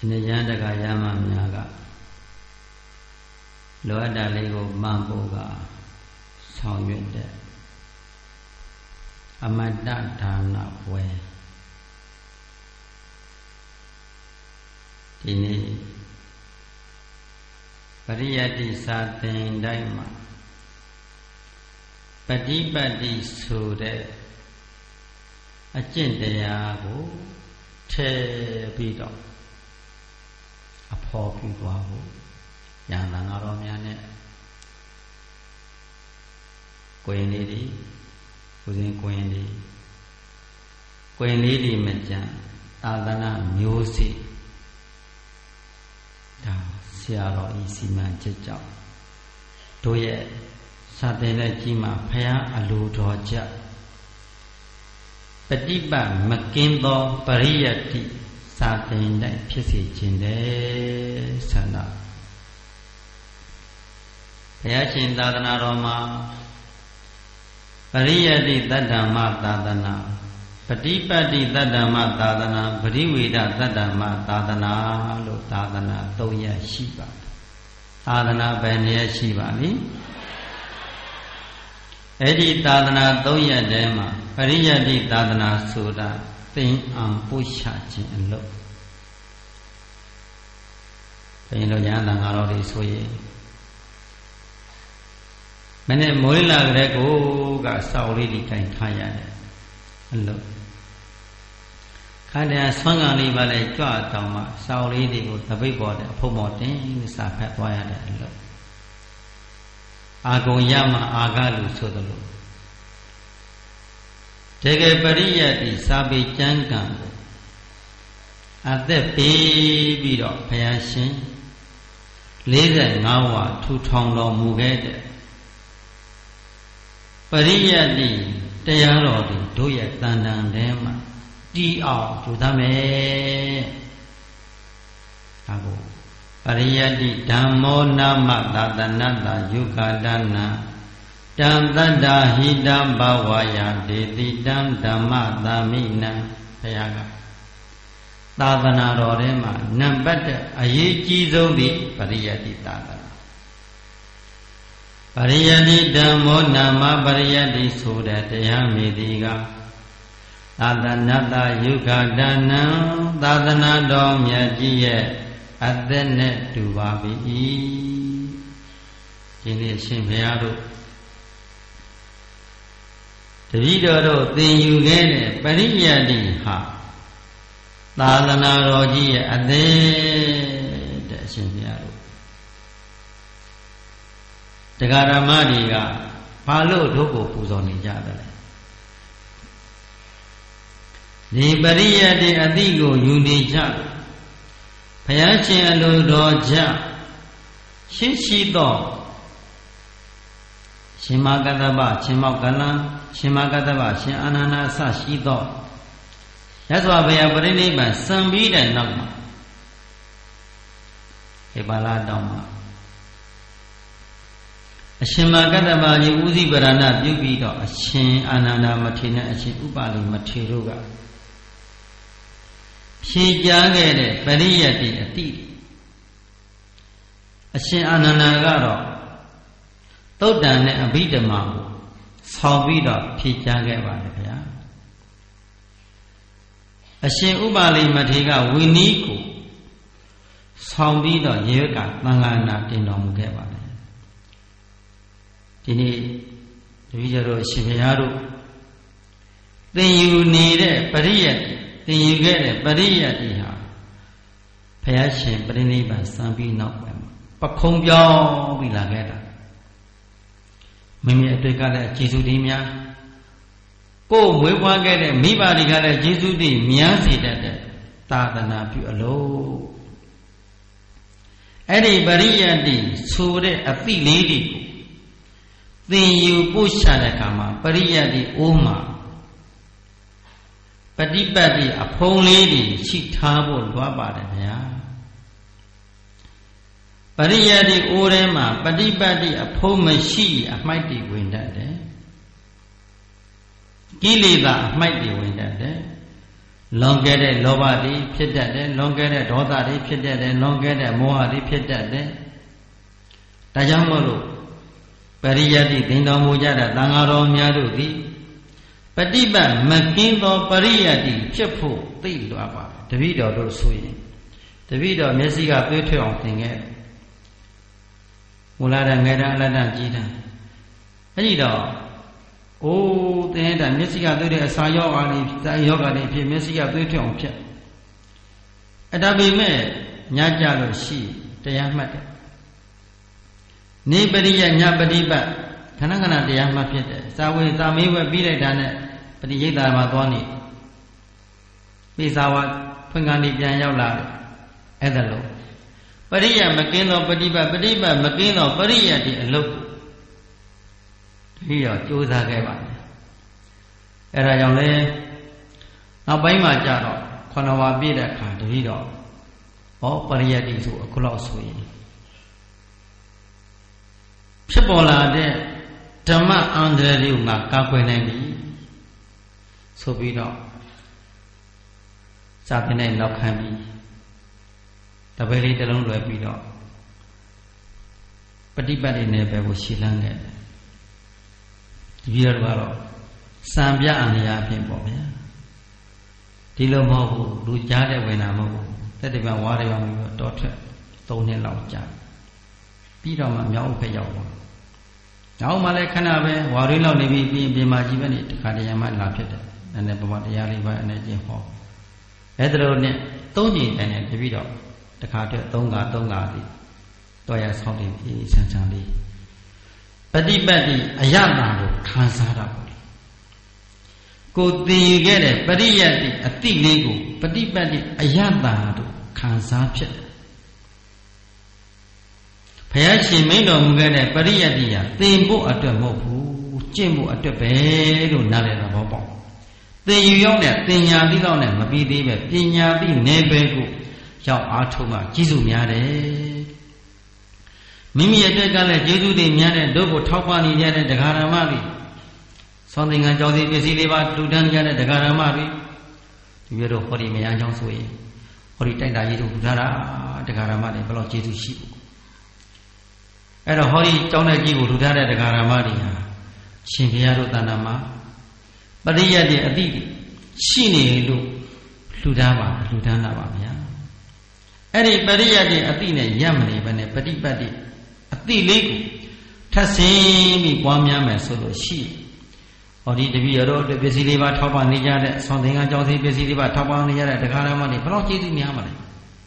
နေရန်တကရမများကလောအပ်တာလေးကိုမှန်ဖို့ကဆောင်ရွက်တဲ့အမတ္တဒါနဝဲဒီနေ့ပရိယတ္တိစာသင်တိုင်းမှာပฏิပတ်တိဆိုတဲ့အကျင့်တရားကိုထည့်ပြီးတော့အဖော်ပြုသွားဖို့ညာသံဃာတော်များနဲ့ကိုရင်လေးတွေဦးဇင်းကိုရင်လေးတွေမကြံသာသနာမျိုးစေ့ဒါဆရာတော်ဤစီမံချက်ကြောင့်တို့ရဲ့စာသင်တဲ့ကြီးမှာဖယားအလိုတော်ကြပฏิပတ်မကင်းသောပရိယတ္တိစာသင်တိုင်းဖြစ်စေခြင်းတဲ့ဆန္ဒဘုရားရှင်သာသနာတော်မှာပရိယတ္တိတတ္တမသာသနာပฏิပတ်တိတတ္တမသာသနာပရိဝေဒတတ္တမသာသနာလို့သာသနာ၃ရပ်ရှိပါတယ်သာသနာဘယ်နှရပ်ရှိပါလိမ့်အဲ့ဒီသာသနာ၃ရပ်ထဲမှာပရိယတ္တိသာသနာဆိုတာသင်အောင်ပို့ချခြင်းအလုပ်ဘယ်လိုညာသံဃာတော်တွေဆိုရင်မနေ့မိုးလာကြတဲ့ကိုကစောက်လေးကြီးကင်ထားရတယ်အလုပ်ခါတည်းဆွမ်းကန်လေးပါလေကြွတောင်မှစောက်လေးတွေကိုတပိတ်ပေါ်တဲ့အဖုံပေါ်တင်စာဖတ်သွားရတဲ့အလုပ်အာဂုံရမအာဂလူဆိုသလိုတကယ်ပရိယတ္တိစာပေကျမ်းဂန်ကိုအသက်ပေးပြီးတော့ဘုရားရှင်45ဝါထူထောင်တော်မူခဲ့တဲ့ပရိယတ္တိတရားတော်တွေတို့ရဲ့တန်တန်ထဲမှာတီးအောင်ကြိုးစားမယ်ဒါကိုပရိယတ္တိဓမ္မောနာမသာသနာတယုဂဒနာတံတတ္တဟိတဘဝယဒေတိတံဓမ္မသာမိနံဘုရားကသာသနာတော်ထဲမှာနံပါတ်1အရေးကြီးဆုံးသည်ပရိယတ္တိသာသနာပရိယတ္တိဓမ္မောနာမပရိယတ္တိဆိုတဲ့တရားမေဒီကသာသနာတယုဂဒနာသာသနာတော်မြတ်ကြီးရဲ့အသက်နဲ့တူပါပြီဒီနေ့ရှင်ဘုရားတို့တပည့်တော်တို့သင်ယူခဲ့တဲ့ပရိယတ္တိဟာသာသနာတော်ကြီးရဲ့အသက်တဲ့အရှင်ဘုရားတို့တရားဓမ္မတွေကဘာလို့တို့ကိုပူဇော်နေကြတယ်လဲဒီပရိယတ္တိအတိကိုယူနေကြဘုရားရှင်အလိုတော်ကြရှိသောရှင်မကတ္တဗရှင်မောကလံရှင်မကတ္တဗရှင်အာနန္ဒအစရှိသောရသော်ဘုရားပရိနိဗ္ဗာန်စံပြီးတဲ့နောက်မှာဧပါလတောင်မှာအရှင်မကတ္တဗကြီးဥသိပရဏပြုပြီးတော့အရှင်အာနန္ဒမထေရနဲ့အရှင်ဥပါလိမထေရတို့ကဖြေကြားခဲ့တဲ့ပရိယတ္တိအတိအရှင်အာနန္ဒာကတော့သုတ်တန်နဲ့အဘိဓမ္မာကိုဆောင်းပြီးတော့ဖြေကြားခဲ့ပါတယ်ဗျာအရှင်ဥပါလိမထေရကဝိနည်းကိုဆောင်းပြီးတော့ရေကသံဃာနာတင်တော်မူခဲ့ပါတယ်ဒီနေ့တပည့်တော်ရှင်ဘုရားတို့သင်ယူနေတဲ့ပရိယတ္တိသင်ယူခဲ့တဲ့ပရိယတ္တိဟာဘုရားရှင်ပြိဋိဘံစံပြီးနောက်ပဲပခုံးပြောင်းပြီးလာခဲ့တာမိမိအတွေ့ကလည်းကျေစုတည်းများကိုယ်မွေးဖွားခဲ့တဲ့မိဘတွေကလည်းကျေစုတည်းများစေတတ်တဲ့သာသနာပြုအလို့အဲ့ဒီပရိယတ္တိဆိုတဲ့အသိလေးတွေကိုသင်ယူပို့ချတဲ့အခါမှာပရိယတ္တိအိုးမှာပฏิပတ်တိအဖုံးလေးတွေရှိထားဖို့လွှမ်းပါတယ်ဗျာပရိယတ္တိအိုးထဲမှာပฏิပတ်တိအဖုံးမရှိအမှိုက်တွေဝင်တတ်တယ်ကိလေသာအမှိုက်တွေဝင်တတ်တယ်လွန်ကဲတဲ့လောဘတွေဖြစ်တတ်တယ်လွန်ကဲတဲ့ဒေါသတွေဖြစ်တတ်တယ်လွန်ကဲတဲ့မောဟတွေဖြစ်တတ်တယ်ဒါကြောင့်မို့လို့ပရိယတ္တိသင်တော်မူကြတဲ့သံဃာတော်များတို့သည်ပฏิပတ်မကင်းသောပရိယတ္တိဖြစ်ဖို့သိလွယ်ပါတပည့်တော်တို့ဆိုရင်တပည့်တော်မျက်စိကသွေးထွက်အောင်သင်ခဲ့မူလာတဲ့ငယ်တန်းအလတ်တန်းကြီးတန်းအဲ့ဒီတော့အိုးသင်တဲ့မျက်စိကသွေးတဲ့အစာယောဂါတွေဇာယောဂါတွေဖြစ်မျက်စိကသွေးထွက်အောင်ဖြစ်အဲ့ဒါပေမဲ့ညကြလို့ရှိတရားမှတ်တယ်နေပရိယညပฏิပတ်ခဏခဏတရားမှတ်ဖြစ်တယ်ဇာဝေဇာမေးဝဲပြီးလိုက်တာနဲ့ပฏิရိတ်တာမှာသွားနေပိစာဝဖွင့်ကနေပြန်ရောက်လာတယ်အဲ့ဒါလို့ပရိယမကင်းသောပฏิပတ်ပฏิပတ်မကင်းသောပရိယတိအလုပ်ပြီးတော့ကြိုးစားခဲ့ပါတယ်အဲ့ဒါကြောင့်လဲနောက်ပိုင်းမှာကြတော့9 ဝါပြည့်တဲ့အခါတပည့်တော်ပရိယတိဆိုအခုလောက်ဆိုရင်ဖြစ်ပေါ်လာတဲ့ဓမ္မအန္တရာယ်တွေကိုငါကာကွယ်နိုင်ပြီဆိုပြီးတော့စာသင်တဲ့နောက်ခံပြီးတပည့်လေးတစ်လုံးလွယ်ပြီးတော့ပฏิပတ်တွေနဲ့ပဲကိုရှင်းလန်းခဲ့တယ်ဒီပြီးတော့စံပြအန္တရာယ်အဖြစ်ပေါ့ဗျာဒီလိုမဟုတ်ဘူးလူကြားတဲ့ဝင်တာမဟုတ်ဘူးတက်တပြန်ဝါးရအောင်ပြီးတော့ထွက်3 နှစ်လောက်ကြာပြီးတော့မှမြောက်ဥဖက်ရောက်သွားနောက်မှလည်းခဏပဲဝါရီလောက်နေပြီးပြင်မာကြီးပဲနေတခါတရံမှလာဖြစ်တယ်နည်းနည်းပပတရားလေးပဲအနေချင်းဟောအဲ့ဒါလို့နဲ့3 ကြိမ်တိုင်တပြီးတော့တခါတည်း3 ခါသည်တော်ရဆောင်းတင်အေးဆန်းဆန်းလေးပฏิပတ်တိအယတာကိုခံစားတာပေါ့ကိုသိခဲ့တဲ့ပရိယတ္တိအတိလေးကိုပฏิပတ်တိအယတာတို့ခံစားဖြစ်တယ်ဘုရားရှင်မိန့်တော်မူခဲ့တဲ့ပရိယတ္တိဟာသင်ဖို့အတွက်မဟုတ်ဘူးကျင့်ဖို့အတွက်ပဲလို့နားလည်တာပေါ့ပေါ့သင်ယူရောက်တဲ့သင်ညာတိလောက်နဲ့မပြီးသေးပဲပညာတိနယ်ပယ်ကိုရောက်အားထုတ်မှကျေးဇူးများတယ်မိမိအတွက်ကလည်းကျေးဇူးတွေများတဲ့တို့ကိုထောက်ပံ့နေကြတဲ့တရားဓမ္မတွေသောသင်္ကန်းကြောင့်ဒီပစ္စည်းလေးပါတူတန်းကြတဲ့တရားဓမ္မတွေဒီပြတော့ဟောဒီမယန်းချောင်းဆိုရင်ဟောဒီတိုက်တာရေးတို့ထူထားတာတရားဓမ္မတွေဘယ်လောက်ကျေးဇူးရှိဘူးအဲ့တော့ဟောဒီကြောင်းတဲ့ကြီးကိုထူထားတဲ့တရားဓမ္မတွေဟာရှင်ဘုရားတို့တဏ္ဍာမှာပရိယတ်ရဲ့အတိရှိနေလို့လှူဒါန်းတာပါဗျာအဲ့ဒီပရိယတ်ရဲ့အတိနဲ့ရပ်မနေဘဲနဲ့ပฏิပတ်တိအတိလေးကိုထပ်ဆင်းပြီးပွားများမယ်ဆိုလို့ရှိဟောဒီတပည့်တော်တို့ပစ္စည်းလေးပါထောက်ပံ့နေကြတဲ့ဆောင်းသင်္ကန်းကြောင်းစီပစ္စည်းလေးပါထောက်ပံ့နေကြတဲ့တရားဓမ္မတွေဘယ်တော့ကျေးဇူးများမှာလဲ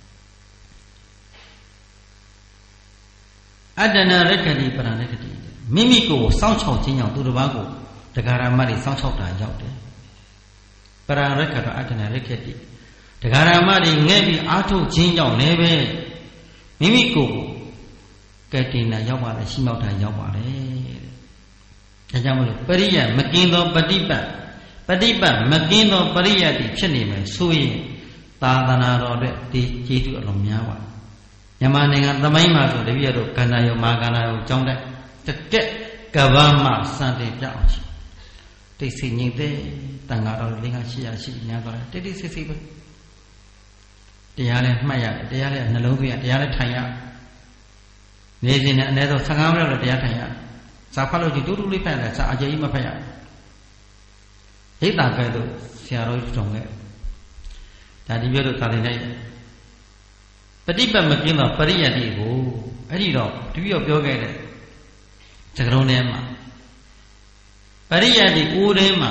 အတ္တနာရက္ခတိပရဏက္ခတိမိမိကိုစောင့်ချောက်ခြင်းကြောင့်သူတစ်ပါးကိုတရားဓမ္မတွေစောင့်ချောက်တာရောက်တယ်ပရဏက္ခတအတ္တနာရက္ခတိတရားဓမ္မတွေငဲ့ပြီးအားထုတ်ခြင်းကြောင့်လည်းပဲမိမိကိုယ်ကဲတင်တာရောက်ပါလေရှိမောက်တာရောက်ပါလေဒါကြောင့်မလို့ပရိယမကင်းသောပฏิပတ်မကင်းသောပရိယတိဖြစ်နေမယ်ဆိုရင်သာသနာတော်အတွက်ဒီကျေးဇူးအလုံးများပါမြန်မာနိုင်ငံသမိုင်းမှာဆိုတပည့်တော်ကန္နာယုံမာကန္နာယုံကျောင်းတဲ့တကက်ကဘာမှစံတင်ပြအောင်ရှိတိတ်ဆိတ်ငြိမ်သက်တန်ဃာတော်၄-800ရှိများသွားတယ်တိတ်ဆိတ်ပဲတရားလည်းမှတ်ရတယ်တရားလည်းနှလုံးသွင်းရတရားလည်းထိုင်ရနေစဉ်နဲ့အနည်းဆုံး15 မိနစ်တော့တရားထိုင်ရစာဖတ်လို့ကြည့်တူတူလေးဖတ်ရတယ်စာအကျယ်ကြီးမဖတ်ရဟိတ်တာကဲတော့ဆရာတော်ကြီးတုံခဲ့ဒါဒီပြောတော့သာသနာ့ပฏิပတ်မကင်းသောပရိယတ္တိကိုအဲ့ဒီတော့တပည့်တော်ပြောခဲ့တဲ့စကားလုံးထဲမှာပရိယတ္တိအိုးထဲမှာ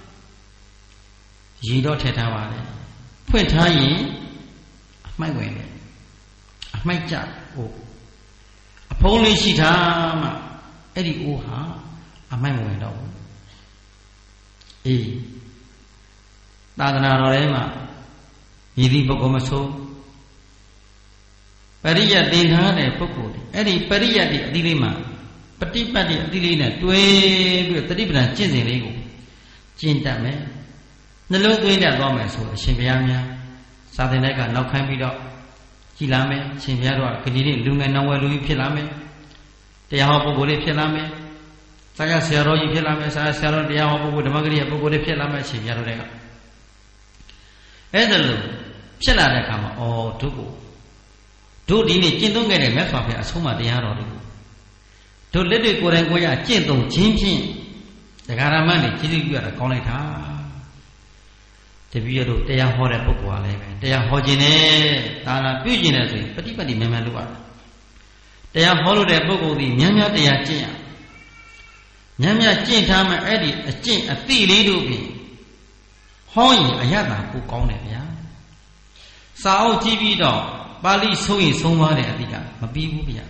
ရေတော့ထည့်ထားပါလေဖွင့်ထားရင်အမိုက်ဝင်တယ်အမိုက်ကြအိုးအဖုံးလေးရှိထားမှအဲ့ဒီအိုးဟာအမိုက်မဝင်တော့ဘူးအေးသာသနာတော်ထဲမှာရည်သည့်ပုဂ္ဂိုလ်မဆိုပရိယတ်သင်္ခါတဲ့ပုဂ္ဂိုလ်အဲ့ဒီပရိယတ်ဒီအသီးလေးမှာပฏิပတ်ဒီအသီးလေးနဲ့တွဲပြီးတတိပဒံကျင့်စဉ်လေးကိုကျင့်တတ်မယ်နှလုံးသွင်းတတ်သွားမယ်ဆိုအရှင်ဘုရားများစာသင်တဲ့ကနောက်ခိုင်းပြီးတော့ကြည်လာမယ်ရှင်ဘုရားတို့ကဒီနေ့လူငယ်နောင်ဝယ်လူကြီးဖြစ်လာမယ်တရားဟောပုဂ္ဂိုလ်လေးဖြစ်လာမယ်စာရဆရာတော်ကြီးဖြစ်လာမယ်စာရဆရာတော်တရားဟောပုဂ္ဂိုလ်ဓမ္မဂရိယပုဂ္ဂိုလ်လေးဖြစ်လာမယ်ရှင်ဘုရားတို့တွေကအဲ့ဒါလို့ဖြစ်လာတဲ့အခါမှာတို့ဒီနေ့ကျင့်သုံးခဲ့တဲ့မြတ်စွာဘုရားအဆုံးအမတရားတော်တွေကိုတို့လက်တွေကိုယ်တိုင်ကိုယ်ရကျင့်သုံးခြင်းဖြင့်တရားဓမ္မနဲ့ကျေးဇူးပြုရတာကောင်းလိုက်တာတပည့်ရတို့တရားဟောတဲ့ပုဂ္ဂိုလ်ကလည်းပဲတရားဟောခြင်းနဲ့ဒါနာပြုခြင်းနဲ့ဆိုရင်ပฏิပတ်တိမြန်မြန်လုပ်ရတာတရားဟောလို့တဲ့ပုဂ္ဂိုလ်ဒီများများတရားကျင့်ရများများကျင့်ထားမှအဲ့ဒီအကျင့်အသိလေးတို့ဖြင့်ဟောရင်အရသာကိုကောင်းတယ်ဗျာစာအုပ်ကြည့်ပြီးတော့ပါဠိဆုံးရင်ဆုံးသွားတဲ့အတိကမပြီးဘူးဗျာ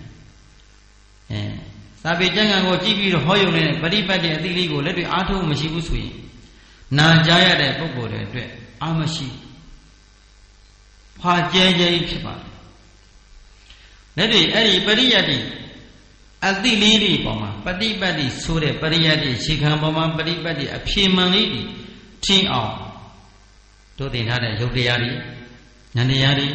စာပေကျမ်းဂန်ကိုကြည့်ပြီးတော့ဟောရုံနဲ့ပฏิပတ်တဲ့အတိလေးကိုလက်တွေ့အားထုတ်မရှိဘူးဆိုရင်နာကြားရတဲ့ပုဂ္ဂိုလ်တွေအတွက်အာမရှိဖွာကျဲကျဲဖြစ်ပါတယ်လက်တွေ့အဲ့ဒီပရိယတ္တိအတိလေးတွေပေါ်မှာပฏิပတ်တိဆိုတဲ့ပရိယတ္တိခြေခံပေါ်မှာပฏิပတ်တိအဖြေမှန်လေးတွေထင်အောင်တို့သင်ထားတဲ့ယုတ်တရားတွေဉာဏ်တရားတွေ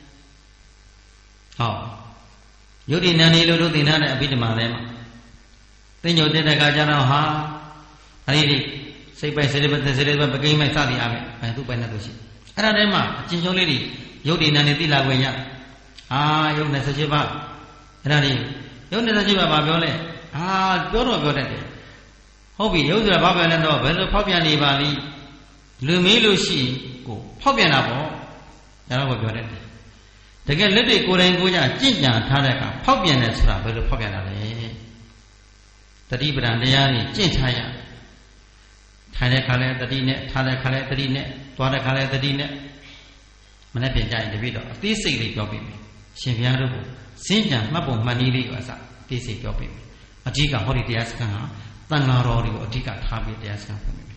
ယုတ်ဒီဉာဏ်တွေလို့တို့သင်ထားတဲ့အဘိဓမ္မာထဲမှာသိညုတ်တဲ့ခါကျတော့အဲ့ဒီစိတ်ပိုက်စေတပတ်ပကိမ့်မိုက်စသည်အမယ်သူ့ပိုင်နဲ့သူရှိအဲ့ဒါထဲမှာအချင်းချင်းလေးတွေယုတ်ဒီဉာဏ်တွေသိလာခွင့်ရယုတ်28ပါးအဲ့ဒါတွေယုတ်28ပါးဘာပြောလဲပြောတော့ပြောတတ်တယ်ဟုတ်ပြီယုတ်ဆိုတာဘာပြောလဲတော့ဘယ်လိုဖောက်ပြန်နေပါလိလူမေးလို့ရှိကိုဖောက်ပြန်တာပေါ့ဒါတော့ပြောတတ်တယ်တကယ်လက်တွေကိုယ်တိုင်ကိုယ်ကြကြင့်ကြံထားတဲ့အခါဖောက်ပြန်တယ်ဆိုတာဘယ်လိုဖောက်ပြန်တာလဲတတိပဒံတရားကြီးကြင့်ထားရထိုင်တဲ့ခါလဲတတိနဲ့ထားတဲ့ခါလဲတတိနဲ့သွားတဲ့ခါလဲတတိနဲ့မနေ့ပြင်ကြရင်တပိတော့အသေးစိတ်လေးပြောပြမယ်ရှင်ဘုရားတို့ကိုစင်ကြံမှတ်ပုံမှန်နည်းလေးကိုအစအသေးစိတ်ပြောပြမယ်အဓိကဟောဒီတရားစခန်းဟာတန်ဃာတော်တွေကိုအဓိကထားပြီးတရားစခန်းဖွင့်မယ်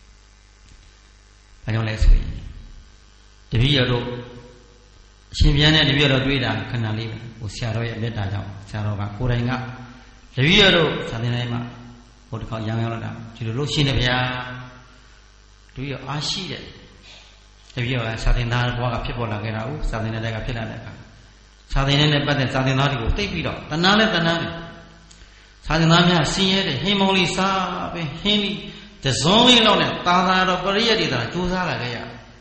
ဘာကြောင့်လဲဆိုရင်တပိရတို့အရှင်ဘုရားနဲ့တပိရတို့တွေ့တာခဏလေးဟိုဆရာတော်ရဲ့မေတ္တာကြောင့်ဆရာတော်ကကိုယ်တိုင်ကတပိရတို့သာသနာ့မှာဟိုတစ်ခေါက်ရောင်းလာတာဒီလိုလို့ရှင်တယ်ဗျာတပိရအားရှိတဲ့တပိရကသာသနာ့ဘဝကဖြစ်ပေါ်လာခဲ့တာဟုတ်သာသနာ့ကဖြစ်လာတဲ့အခါသာသနာ့နဲ့ပတ်သက်သာသနာ့တွေကိုသိပြီးတော့တဏှာနဲ့တဏှာနဲ့သာသနာ့များဆင်းရဲတဲ့ဟင်းမုံလေးစားပဲဟင်းပြီးတစုံလေးလောက်နဲ့သာသာတော်ပရိယတ်တွေသာကြိုးစားလာခဲ့ရ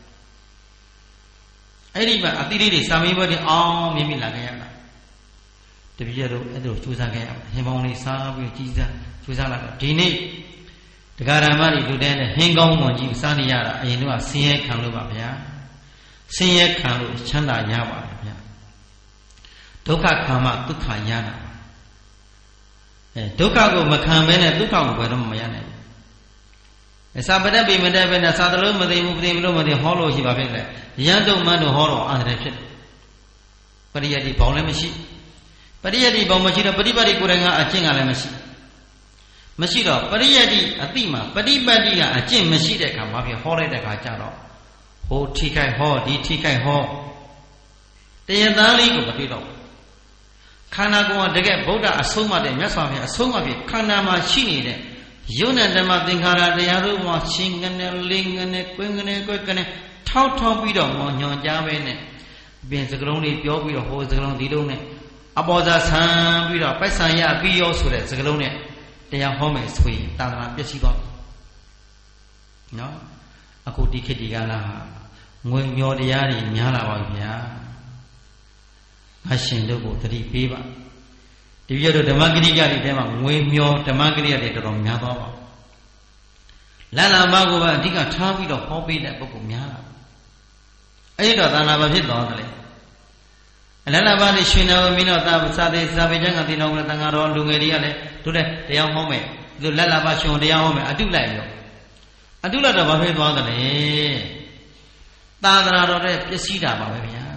အဲ့ဒီမှာအတိလေးတွေစာမေးပွဲတွေအောင်မြင်မိလာခဲ့ရတာတပည့်ရတို့အဲ့ဒါကြိုးစားခဲ့ရဟင်းမုံလေးစားပြီးကြည်စားကြိုးစားလာတော့ဒီနေ့တရားဓမ္မတွေလူတဲ့ဟင်းကောင်းမွန်ကြီးစားနေရတာအရင်တော့ဆင်းရဲခံလို့ပါဗျာဆင်းရဲခံလို့ချမ်းသာရပါတယ်ဗျာဒုက္ခခံမှဒုက္ခရတာဒုက္ခကိုမခံဘဲနဲ့ဒုက္ခကိုဘယ်တော့မှမရနိုင်ဘူးစာပဒပိမတပဲနဲ့စာတလုံးမသိဘူးပြင်လို့မသိဟောလို့ရှိပါဖြစ်လေရန်တုံမန်းတို့ဟောတော့အန္တရာယ်ဖြစ်တယ်ပရိယတ္တိဘောင်လည်းမရှိပရိယတ္တိဘောင်မရှိတော့ပฏิပတ်တိကိုယ်တိုင်ကအကျင့်ကလည်းမရှိတော့ပရိယတ္တိအတိမှာပฏิပတ်တိကအကျင့်မရှိတဲ့အခါဘာဖြစ်ဟောလိုက်တဲ့အခါကျတော့ဟိုထိခိုက်ဟောဒီထိခိုက်ဟောတရားသားလေးကိုမတွေ့တော့ခန္ဓာကိုယ်ကတကယ်ဗုဒ္ဓအဆုံးအမတဲ့မြတ်စွာဘုရားအဆုံးအမဖြစ်ခန္ဓာမှာရှိနေတဲ့ယုံနဲ့ဓမ္မသင်္ခါရတရားတို့မှာရှင်ကနေလင်းကနေကွင်းကနေကွက်ကနေထောက်ပြီးတော့ညွန်ကြားပဲနဲ့အပြင်စကလုံးလေးပြောပြီးတော့ဟိုစကလုံးဒီလုံးနဲ့အပေါ်သာဆန်းပြီးတော့ပိုက်ဆံရပြီးရောဆိုတဲ့စကလုံးနဲ့တရားဟောမယ်ဆိုရင်သာသနာပျက်စီးသွားပြီနော်အခုဒီခေတ်ဒီကလာငွေမျောတရားတွေများလာပါပြီဗျာအရှင်တို့ကိုသတိပေးပါဒီပြတော့ဓမ္မဂရိယတွေထဲမှာငွေမျောဓမ္မဂရိယတွေတော်တော်များသွားပါလလမကိုပဲအဓိကထားပြီးတော့ဟောပေးတဲ့ပုဂ္ဂိုလ်များလာအဲ့တော့သာနာဘာဖြစ်သွားတယ်လဲလလမနဲ့ရှင်နာဝမင်းတော့သာသေးစာပေကျမ်းကတင်တော်ကတန်ဃာတော်လူငယ်တွေကလည်းတို့တဲ့တရားဟောမယ်ဒီလလမရှင်တရားဟောမယ်အတုလိုက်ရောအတုလိုက်တော့ဘာဖြစ်သွားတယ်လဲသာသနာတော်တဲ့ပစ္စည်းတာပါပဲဗျာ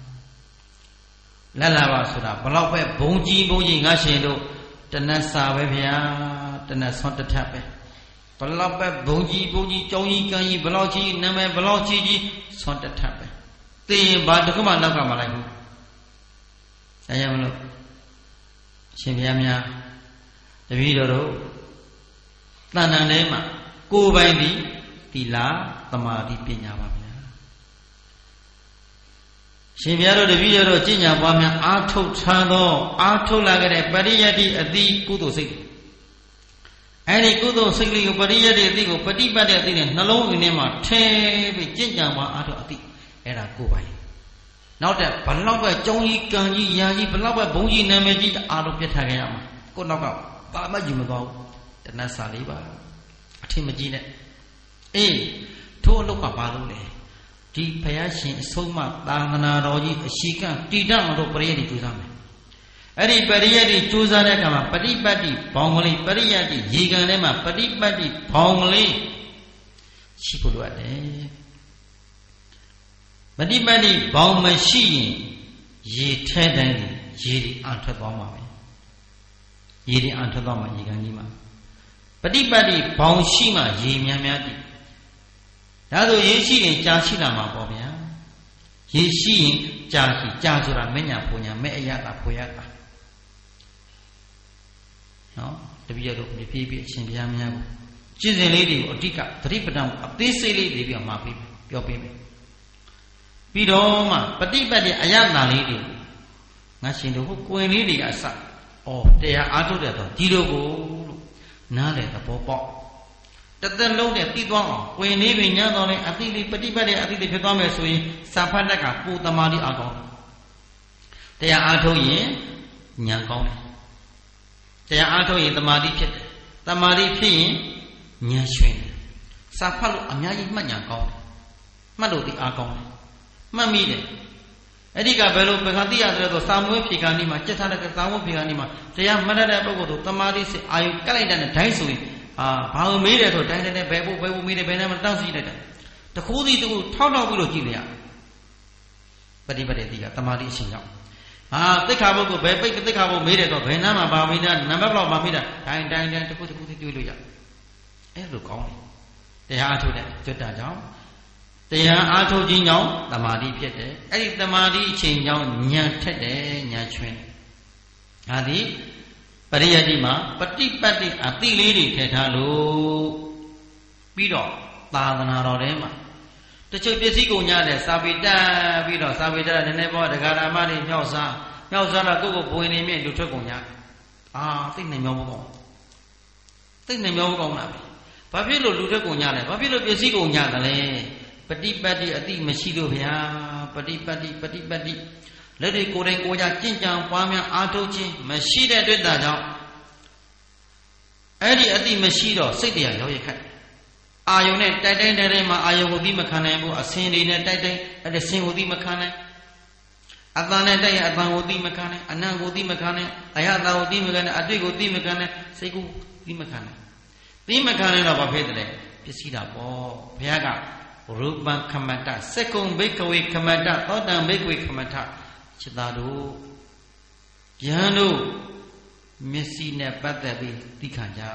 လက်လာပါဆိုတာဘလောက်ပဲဘုံကြီးငါရှင်တို့တဏ္ဍစာပဲဗျာတဏ္ဍဆွမ်းတထပဲဘလောက်ပဲဘုံကြီးကြောင်းကြီးကန်းကြီးဘလောက်ကြီးနာမည်ဘလောက်ကြီးဆွမ်းတထပဲသိရင်ဘာတခုမှနောက်ကမလိုက်ဘူးဆရာမလို့ရှင်ဘုရားများတပည့်တော်တို့တဏ္ဍန်ထဲမှာကိုယ်ပိုင်ဒီသီလသမာဓိပညာပါရှင်ဘုရားတို့တပည့်တော်ကျင့်ကြံပွားများအာထုတ်ထားသောအာထုတ်လာခဲ့တဲ့ပရိယတ္တိအတိကုသိုလ်စိတ်အဲ့ဒီကုသိုလ်စိတ်လေးကိုပရိယတ်တဲ့အသိကိုပฏิပတ်တဲ့အသိနဲ့နှလုံးအင်းထဲမှာထဲပြီးကြင်ကြံပါအားထုတ်အသိအဲ့ဒါကိုယ်ပိုင်နောက်တဲ့ဘလောက်ပဲကြောင်းကြီးကံကြီးရာကြီးဘလောက်ပဲဘုံကြီးနာမည်ကြီးအားလုံးပြတ်ထားခဲ့ရမှာကိုယ်နောက်ကဘာမှယူမသွားဘူးတဏှာစာလေးပါအထင်မကြီးနဲ့အေးထို့အလုပ်ကဘာလို့လဲဒီဘုရားရှင်အဆုံးမသာသနာတော်ကြီးအရှိကတည်တတ်အောင်လို့ပရိယတ်တွေကြိုးစားမယ်အဲ့ဒီပရိယတ်တွေကြိုးစားတဲ့အခါမှာပฏิပတ်တိဘောင်ကလေးပရိယတ်တွေရေကန်ထဲမှာပฏิပတ်တိဘောင်ကလေးရှိဖို့လိုအပ်တယ်ပฏิပတ်တိဘောင်မရှိရင်ရေထဲတိုင်းရေတွေအထွက်သွားမှာပဲရေတွေအထွက်သွားမှာရေကန်ကြီးမှာပฏิပတ်တိဘောင်ရှိမှရေများများတည်ဒါဆိုရေရှိရင်ကြာရှိလာမှာပေါ့ဗျာရေရှိရင်ကြာရှိကြာဆိုတာမဲ့ညာပုံညာမဲ့အရတာဖွေရတာနော်တပည့်ရတို့ပြပြအရှင်ဘုရားများကိုကျင့်စဉ်လေးတွေကိုအတိကသတိပဋ္ဌာန်အသေးစိတ်လေးတွေပြီးမှာပြီးပြောပေးမယ်ပြီးတော့မှပฏิပတ်တိအရတာလေးတွေငါရှင်တို့ဟိုကွင်လေးတွေအစတရားအားထုတ်တဲ့တော့ဒီလိုကိုလို့နားလေသဘောပေါက်တသက်လုံးနဲ့ပြီးသွားအောင်ဝင်နေပြီညံတော်လဲအတိလေးပฏิပတ်တဲ့အတိလေးဖြစ်သွားမယ်ဆိုရင်စာဖတ်တက်ကကိုယ်တမာတိအားကောင်းတရားအားထုတ်ရင်ဉာဏ်ကောင်းတယ်တရားအားထုတ်ရင်တမာတိဖြစ်တယ်တမာတိဖြစ်ရင်ဉာဏ်ရွှင်တယ်စာဖတ်လို့အများကြီးမှတ်ဉာဏ်ကောင်းတယ်မှတ်လို့ဒီအားကောင်းတယ်မှတ်မိတယ်အဲ့ဒီကဘယ်လိုပခါတိရတယ်ဆိုစာမွေးဖြေခါနီးမှာစက်ထားတဲ့စာမွေးဖြေခါနီးမှာတရားမှတ်တဲ့ပုဂ္ဂိုလ်တို့တမာတိစစ်အာယုကလိုက်တဲ့ဒိုင်းဆိုရင်ဘာလို့မေးတယ်ဆိုတိုင်းတိုင်းဘယ်ဖို့မေးတယ်ဘယ်နဲ့မှတောင်းစီလိုက်တယ်တခုစီတခုထောက်ပြီးလို့ကြည့်လိုက်ရပฏิပတ်တဲ့ဒီကတမာတိအရှင်ရောက်သိက္ခာပုဂ္ဂိုလ်ဘယ်ပိတ်သိက္ခာပုဂ္ဂိုလ်မေးတယ်တော့ဘယ်နားမှာဘာမေးတာနံပါတ်ဘလောက်မှမေးတာတိုင်းတခုစီတွေ့လို့ရအဲ့လိုကောင်းတယ်တရားအားထုတ်တဲ့ကျွတ်တာကြောင့်တရားအားထုတ်ခြင်းကြောင့်တမာတိဖြစ်တယ်အဲ့ဒီတမာတိအချိန်ကြောင့်ဉာဏ်ထက်တယ်ဉာဏ်ချွင်းဒါသည်ပရိယတ်တိမှာပฏิပတ်တိအတိလေးတွေထည့်ထားလို့ပြီးတော့သာသနာတော်ထဲမှာတချို့ပစ္စည်းကုန်ကြတဲ့စာပေတက်ပြီးတော့စာပေတက်နည်းနည်းပေါ်ဒကာရမတွေမြောက်စားတော့ကိုယ့်ဘွင်နေမြင့်လူထွက်ကုန်ကြသိနေမြောမကောင်းသိနေမြောမကောင်းလားဘာဖြစ်လို့လူထွက်ကုန်ကြလဲဘာဖြစ်လို့ပစ္စည်းကုန်ကြတယ်လဲပฏิပတ်တိအတိမရှိလို့ဗျာပฏิပတ်တိလက်တွေကိုယ်တိုင်ကိုယ်ကြကြင်ကြံပွားများအားထုတ်ခြင်းမရှိတဲ့အတွက်ဒါကြောင့်အဲ့ဒီအတိမရှိတော့စိတ်တရားရောက်ရခက်အာယုံနဲ့တိုက်တိုင်းမှာအာယုံကိုသိမခံနိုင်ဘူးအစင်တွေနဲ့တိုက်တိုင်းအဲ့ဒီစင်ကိုသိမခံနိုင်အတန်နဲ့တိုက်ရင်အတန်ကိုသိမခံနိုင်အနံကိုသိမခံနိုင်အယတာကိုသိမခံနိုင်အတွေ့ကိုသိမခံနိုင်စိတ်ကိုသိမခံနိုင်သိမခံနိုင်တော့ဘာဖြစ်တယ်ပစ္စည်းတာပေါ့ဘုရားကရူပံခမတ္တစက္ကုံဘိကဝေခမတ္တသောတံဘိကဝေခမတ္တจิตသားတို့ယဟန်တို့မျက်စိနဲ့ပတ်သက်ပြီးသိခံကြ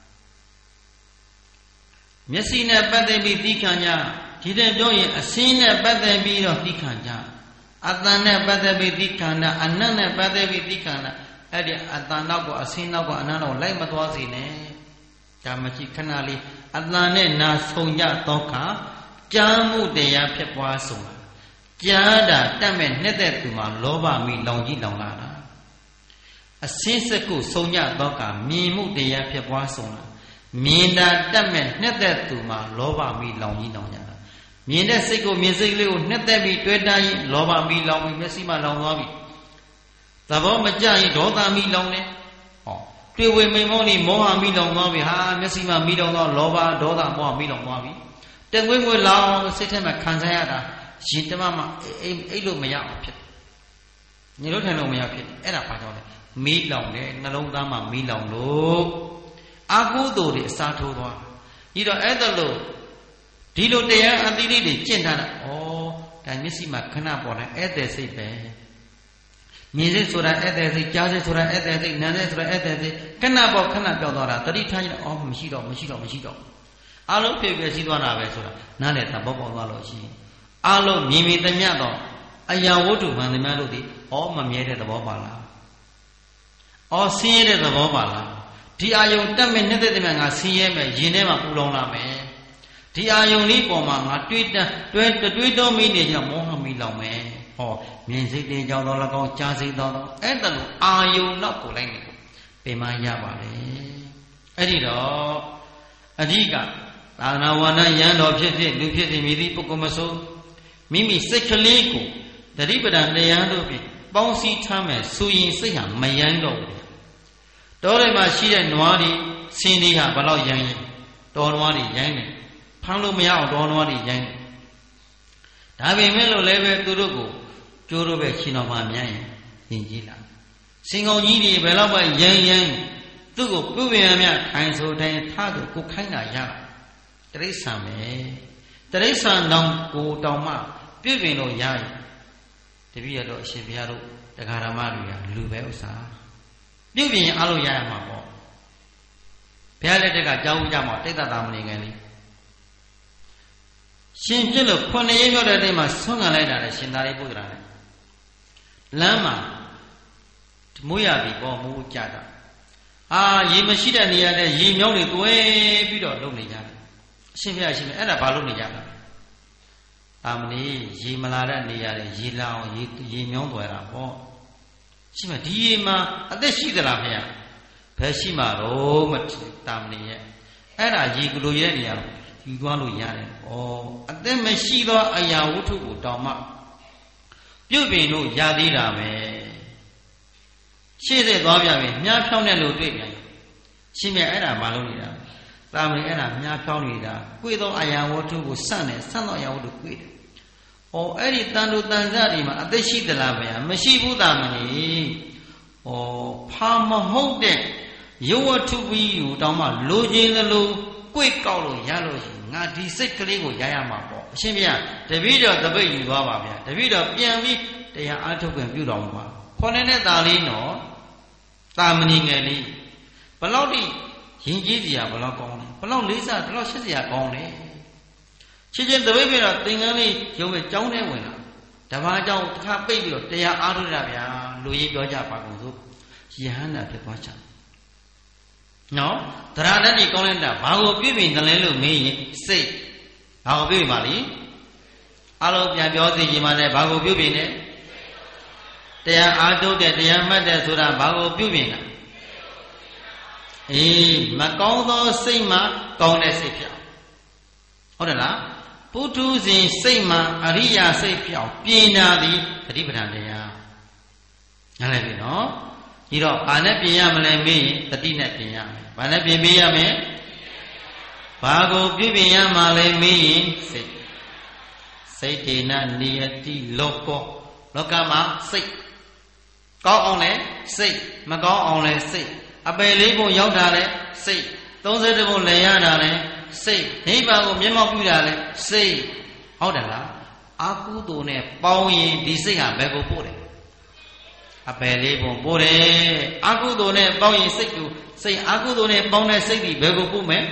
မျက်စိနဲ့ပတ်သက်ပြီးသိခံကြဒီတဲ့ပြောရင်အစင်းနဲ့ပတ်သက်ပြီးတော့သိခံကြအတန်နဲ့ပတ်သက်ပြီးသိခံတာအနတ်နဲ့ပတ်သက်ပြီးသိခံတာအဲ့ဒီအတန်နောက်ကအစင်းနောက်ကအနတ်တော့လိုက်မသွားစေနဲ့ဒါမှရှိခဏလေးအတန်နဲ့နာဆုံကြတော့ခါကြားမှုတရားဖြစ်ပွားဆုံးကြားတာတတ်မဲ့နှစ်သက်သူမှာလောဘမိလောင်ကြီးလောင်လာတာအစင်းစကုဆုံးညတော့ကမြင်မှုတရားဖြစ်ပွားဆုံးလာမြင်တာတတ်မဲ့နှစ်သက်သူမှာလောဘမိလောင်ကြီးလောင်ကြတာမြင်တဲ့စိတ်ကိုမြင်စိတ်လေးကိုနှစ်သက်ပြီးတွေ့တာရင်လောဘမိလောင်ပြီးမျက်စိမှလောင်သွားပြီသဘောမကျရင်ဒေါသမိလောင်တယ်တွေ့ဝေမိန်မောနေမောဟမိလောင်သွားပြီမျက်စိမှမိလောင်သွားလောဘဒေါသမောဟမိလောင်သွားပြီတငွေ့ငွေလောင်စိတ်ထဲမှာခံစားရတာရင်တမမအိတ်လို့မရအောင်ဖြစ်တယ်ညလို့ထိုင်လို့မရဖြစ်တယ်အဲ့ဒါဘာကြောင့်လဲမီးလောင်တယ်နှလုံးသားမှာမီးလောင်လို့အာဟုသူတွေအစားထိုးသွားဒီတော့အဲ့ဒါလို့ဒီလိုတရားအသီးလေးတွေကျင့်ထားတာဒါမျက်စိမှာခဏပေါ်တယ်အဲ့တဲ့စိတ်ပဲမြင်စိတ်ဆိုတာအဲ့တဲ့စိတ်ကြားစိတ်ဆိုတာအဲ့တဲ့စိတ်နားစိတ်ဆိုတာအဲ့တဲ့စိတ်ခဏပေါ်ခဏပြောက်သွားတာတတိထားရင်မရှိတော့အလုံးပြည့်ပြည့်ရှိသွားတာပဲဆိုတာနားလေသဘောပေါက်သွားလို့ရှိရင်အလုံးမြင်မြင်သမျှတော့အယံဝတ္ထုမှန်သမျှလို့ဒီမမြဲတဲ့သဘောပါလားဆင်းရဲတဲ့သဘောပါလားဒီအာယုံတက်မဲ့နှစ်သက်သမျှငါဆင်းရဲမယ်ရင်ထဲမှာပူလောင်လာမယ်ဒီအာယုံလေးပေါ်မှာငါတွေးတော့မိနေကြမောဟမိလောင်မယ်မြင်စိတ်တွေကြောင့်တော့၎င်းကြားစိတ်တော့အဲ့ဒါလို့အာယုံတော့ကိုလိုက်နေကိုပင်မရပါလေအဲ့ဒီတော့အဓိကသာသနာဝါဒယန္တော်ဖြစ်ဖြစ်လူဖြစ်ဖြစ်မိသည့်ပုဂ္ဂိုလ်မဆိုမိမိစိတ်ကလေးကိုတတိပဒံတရားတို့ဖြင့်ပေါင်းစည်းထားမယ်ဆိုရင်စိတ်ဟာမယမ်းတော့ဘူးတောထဲမှာရှိတဲ့နွားတွေဆင်းတွေဟာဘယ်လောက်ယမ်းရင်တောနွားတွေယမ်းတယ်ဖမ်းလို့မရအောင်တောနွားတွေယမ်းတယ်ဒါပေမဲ့လို့လည်းပဲသူတို့ကိုကျိုးတို့ပဲရှင်တော်မှာမြန်ရင်ရင်ကြီးလာစင်ကောင်ကြီးတွေဘယ်တော့မှယမ်းသူ့ကိုပြုပြင်ရမြထိုင်ဆိုတိုင်းထားသူကိုခိုင်းတာရတရိစ္ဆာန်ပဲတရိစ္ဆာန်တောင်ကိုတောင်မှပြုပြင်လို့ရရင်တပည့်ရတော့အရှင်ဘုရားတို့တရားဓမ္မတွေကလူပဲဥစ္စာပြုပြင်ရင်အားလို့ရရမှာပေါ့ဘုရားလက်ထက်ကကြောင်းဥကြမှာတိတ်တတာမနေငယ်လေးရှင်ပြည့်လို့ခုနှစ်ရက်မြောက်တဲ့နေ့မှာဆွမ်းခံလိုက်တာလေရှင်သာရိပုတ္တရာနဲ့လမ်းမှာမိုးရပြီပေါ့မိုးကြတာရေမရှိတဲ့နေရာနဲ့ရေမြောင်းတွေတွဲပြီးတော့လုံနေကြတယ်အရှင်ဘုရားရှင်အဲ့ဒါဘာလို့နေကြတာမဏိရေမလာတဲ့နေရာနဲ့ရေလာအောင်ရေမြောင်းတွဲတာပေါ့ရှိမဒီရေမှာအသက်ရှိသလားဘုရားဘယ်ရှိမှာတော့မတာမဏိရဲ့အဲ့ဒါရေကလေးရဲ့နေရာယူသွားလို့ရတယ်အသက်မရှိသောအရာဝတ္ထုကိုတောင်မှပြုတ်ပင်လို့ရသေးတာပဲရှေ့ဆက်သွားပြပြီမြားဖြောင်းတဲ့လို့တွေ့ပြန်ရှင်မြတ်အဲ့ဒါမလုပ်နေတာတာမဏိအဲ့ဒါမြားဖြောင်းနေတာကိုယ်သောအရာဝတ္ထုကိုစန့်တယ်စန့်သောအရာဝတ္ထုကိုယ်တယ်အဲ့ဒီတန်တို့တန်စတွေမှာအသက်ရှိသလားဗျာမရှိဘူးတာမဏိဖာမဟုတ်တဲ့ရုပ်ဝတ္ထုပြီးကိုတောင်မှလိုချင်သလိုကိုယ်ကောက်လို့ရလို့ရှိရင်ငါဒီစိတ်ကလေးကိုရရမှာပေါ့အရှင်ဘုရားတပည့်တော်တပိတ်ယူသွားပါဗျာတပည့်တော်ပြန်ပြီးတရားအားထုတ်ခွင့်ပြုတော်မူပါခေါင်းနဲ့သားလေးနော်တာမဏိငယ်လေးဘလောက်တိရင်ကြီးစရာဘလောက်ကောင်းလဲဘလောက်လေးစားဘလောက်ရှစ်စရာကောင်းလဲချင်းတပိတ်ပြီးတော့သင်္ကန်းလေးရုံပဲကြောင်းထဲဝင်လာဓမ္မကြောင့်တစ်ခါပိတ်ပြီးတော့တရားအားထုတ်ရဗျာလူကြီးပြောကြပါကုန်စို့ယဟန္တာဖြစ်သွားချင်နော်တရားတတ်ကြီးကောင်းလိုက်တာဘာကိုပြည့်ပြင်တယ်လဲလို့မေးရင်စိတ်ဘာကိုပြည့်ပြင်ပါလိအလုံးပြန်ပြောသိချင်ပါနဲ့ဘာကိုပြည့်ပြင်လဲတရားအားထုတ်တဲ့တရားမှတ်တဲ့ဆိုတာဘာကိုပြည့်ပြင်တာမကောင်းသောစိတ်မှကောင်းတဲ့စိတ်ဖြစ်အောင်ဟုတ်တယ်လားပုထုဇဉ်စိတ်မှအရိယာစိတ်ဖြစ်အောင်ပြင်တာသည်တတိပဌာန်တရားနားလည်ပြီနော်ဒီတော့ဘာနဲ့ပြင်ရမလဲမေးရင်တတိနဲ့ပြင်ရမယ်ဘာနဲ့ပြင်ပေးရမလဲဘာကိုပြုပြင်ရမှာလဲမေးရင်စိတ်တေနနိယတိလောကမှာစိတ်ကောင်းအောင်လဲစိတ်မကောင်းအောင်လဲစိတ်အပယ်လေးပုံရောက်တာလဲစိတ်32ပုံလဲရတာလဲစိတ်နိဗ္ဗာန်ကိုမျက်မှောက်ပြုတာလဲစိတ်ဟုတ်တယ်လားအာကုသိုလ်နဲ့ပေါင်းရင်ဒီစိတ်ဟာဘယ်ကိုပို့တယ်အပယ်လေးပုံပို့တယ်အာကုသိုလ်နဲ့ပေါင်းရင်စိတ်ကိုစိတ်အာကုသိုလ်နဲ့ပေါင်းတဲ့စိတ်ဒီဘယ်ကိုပို့မယ်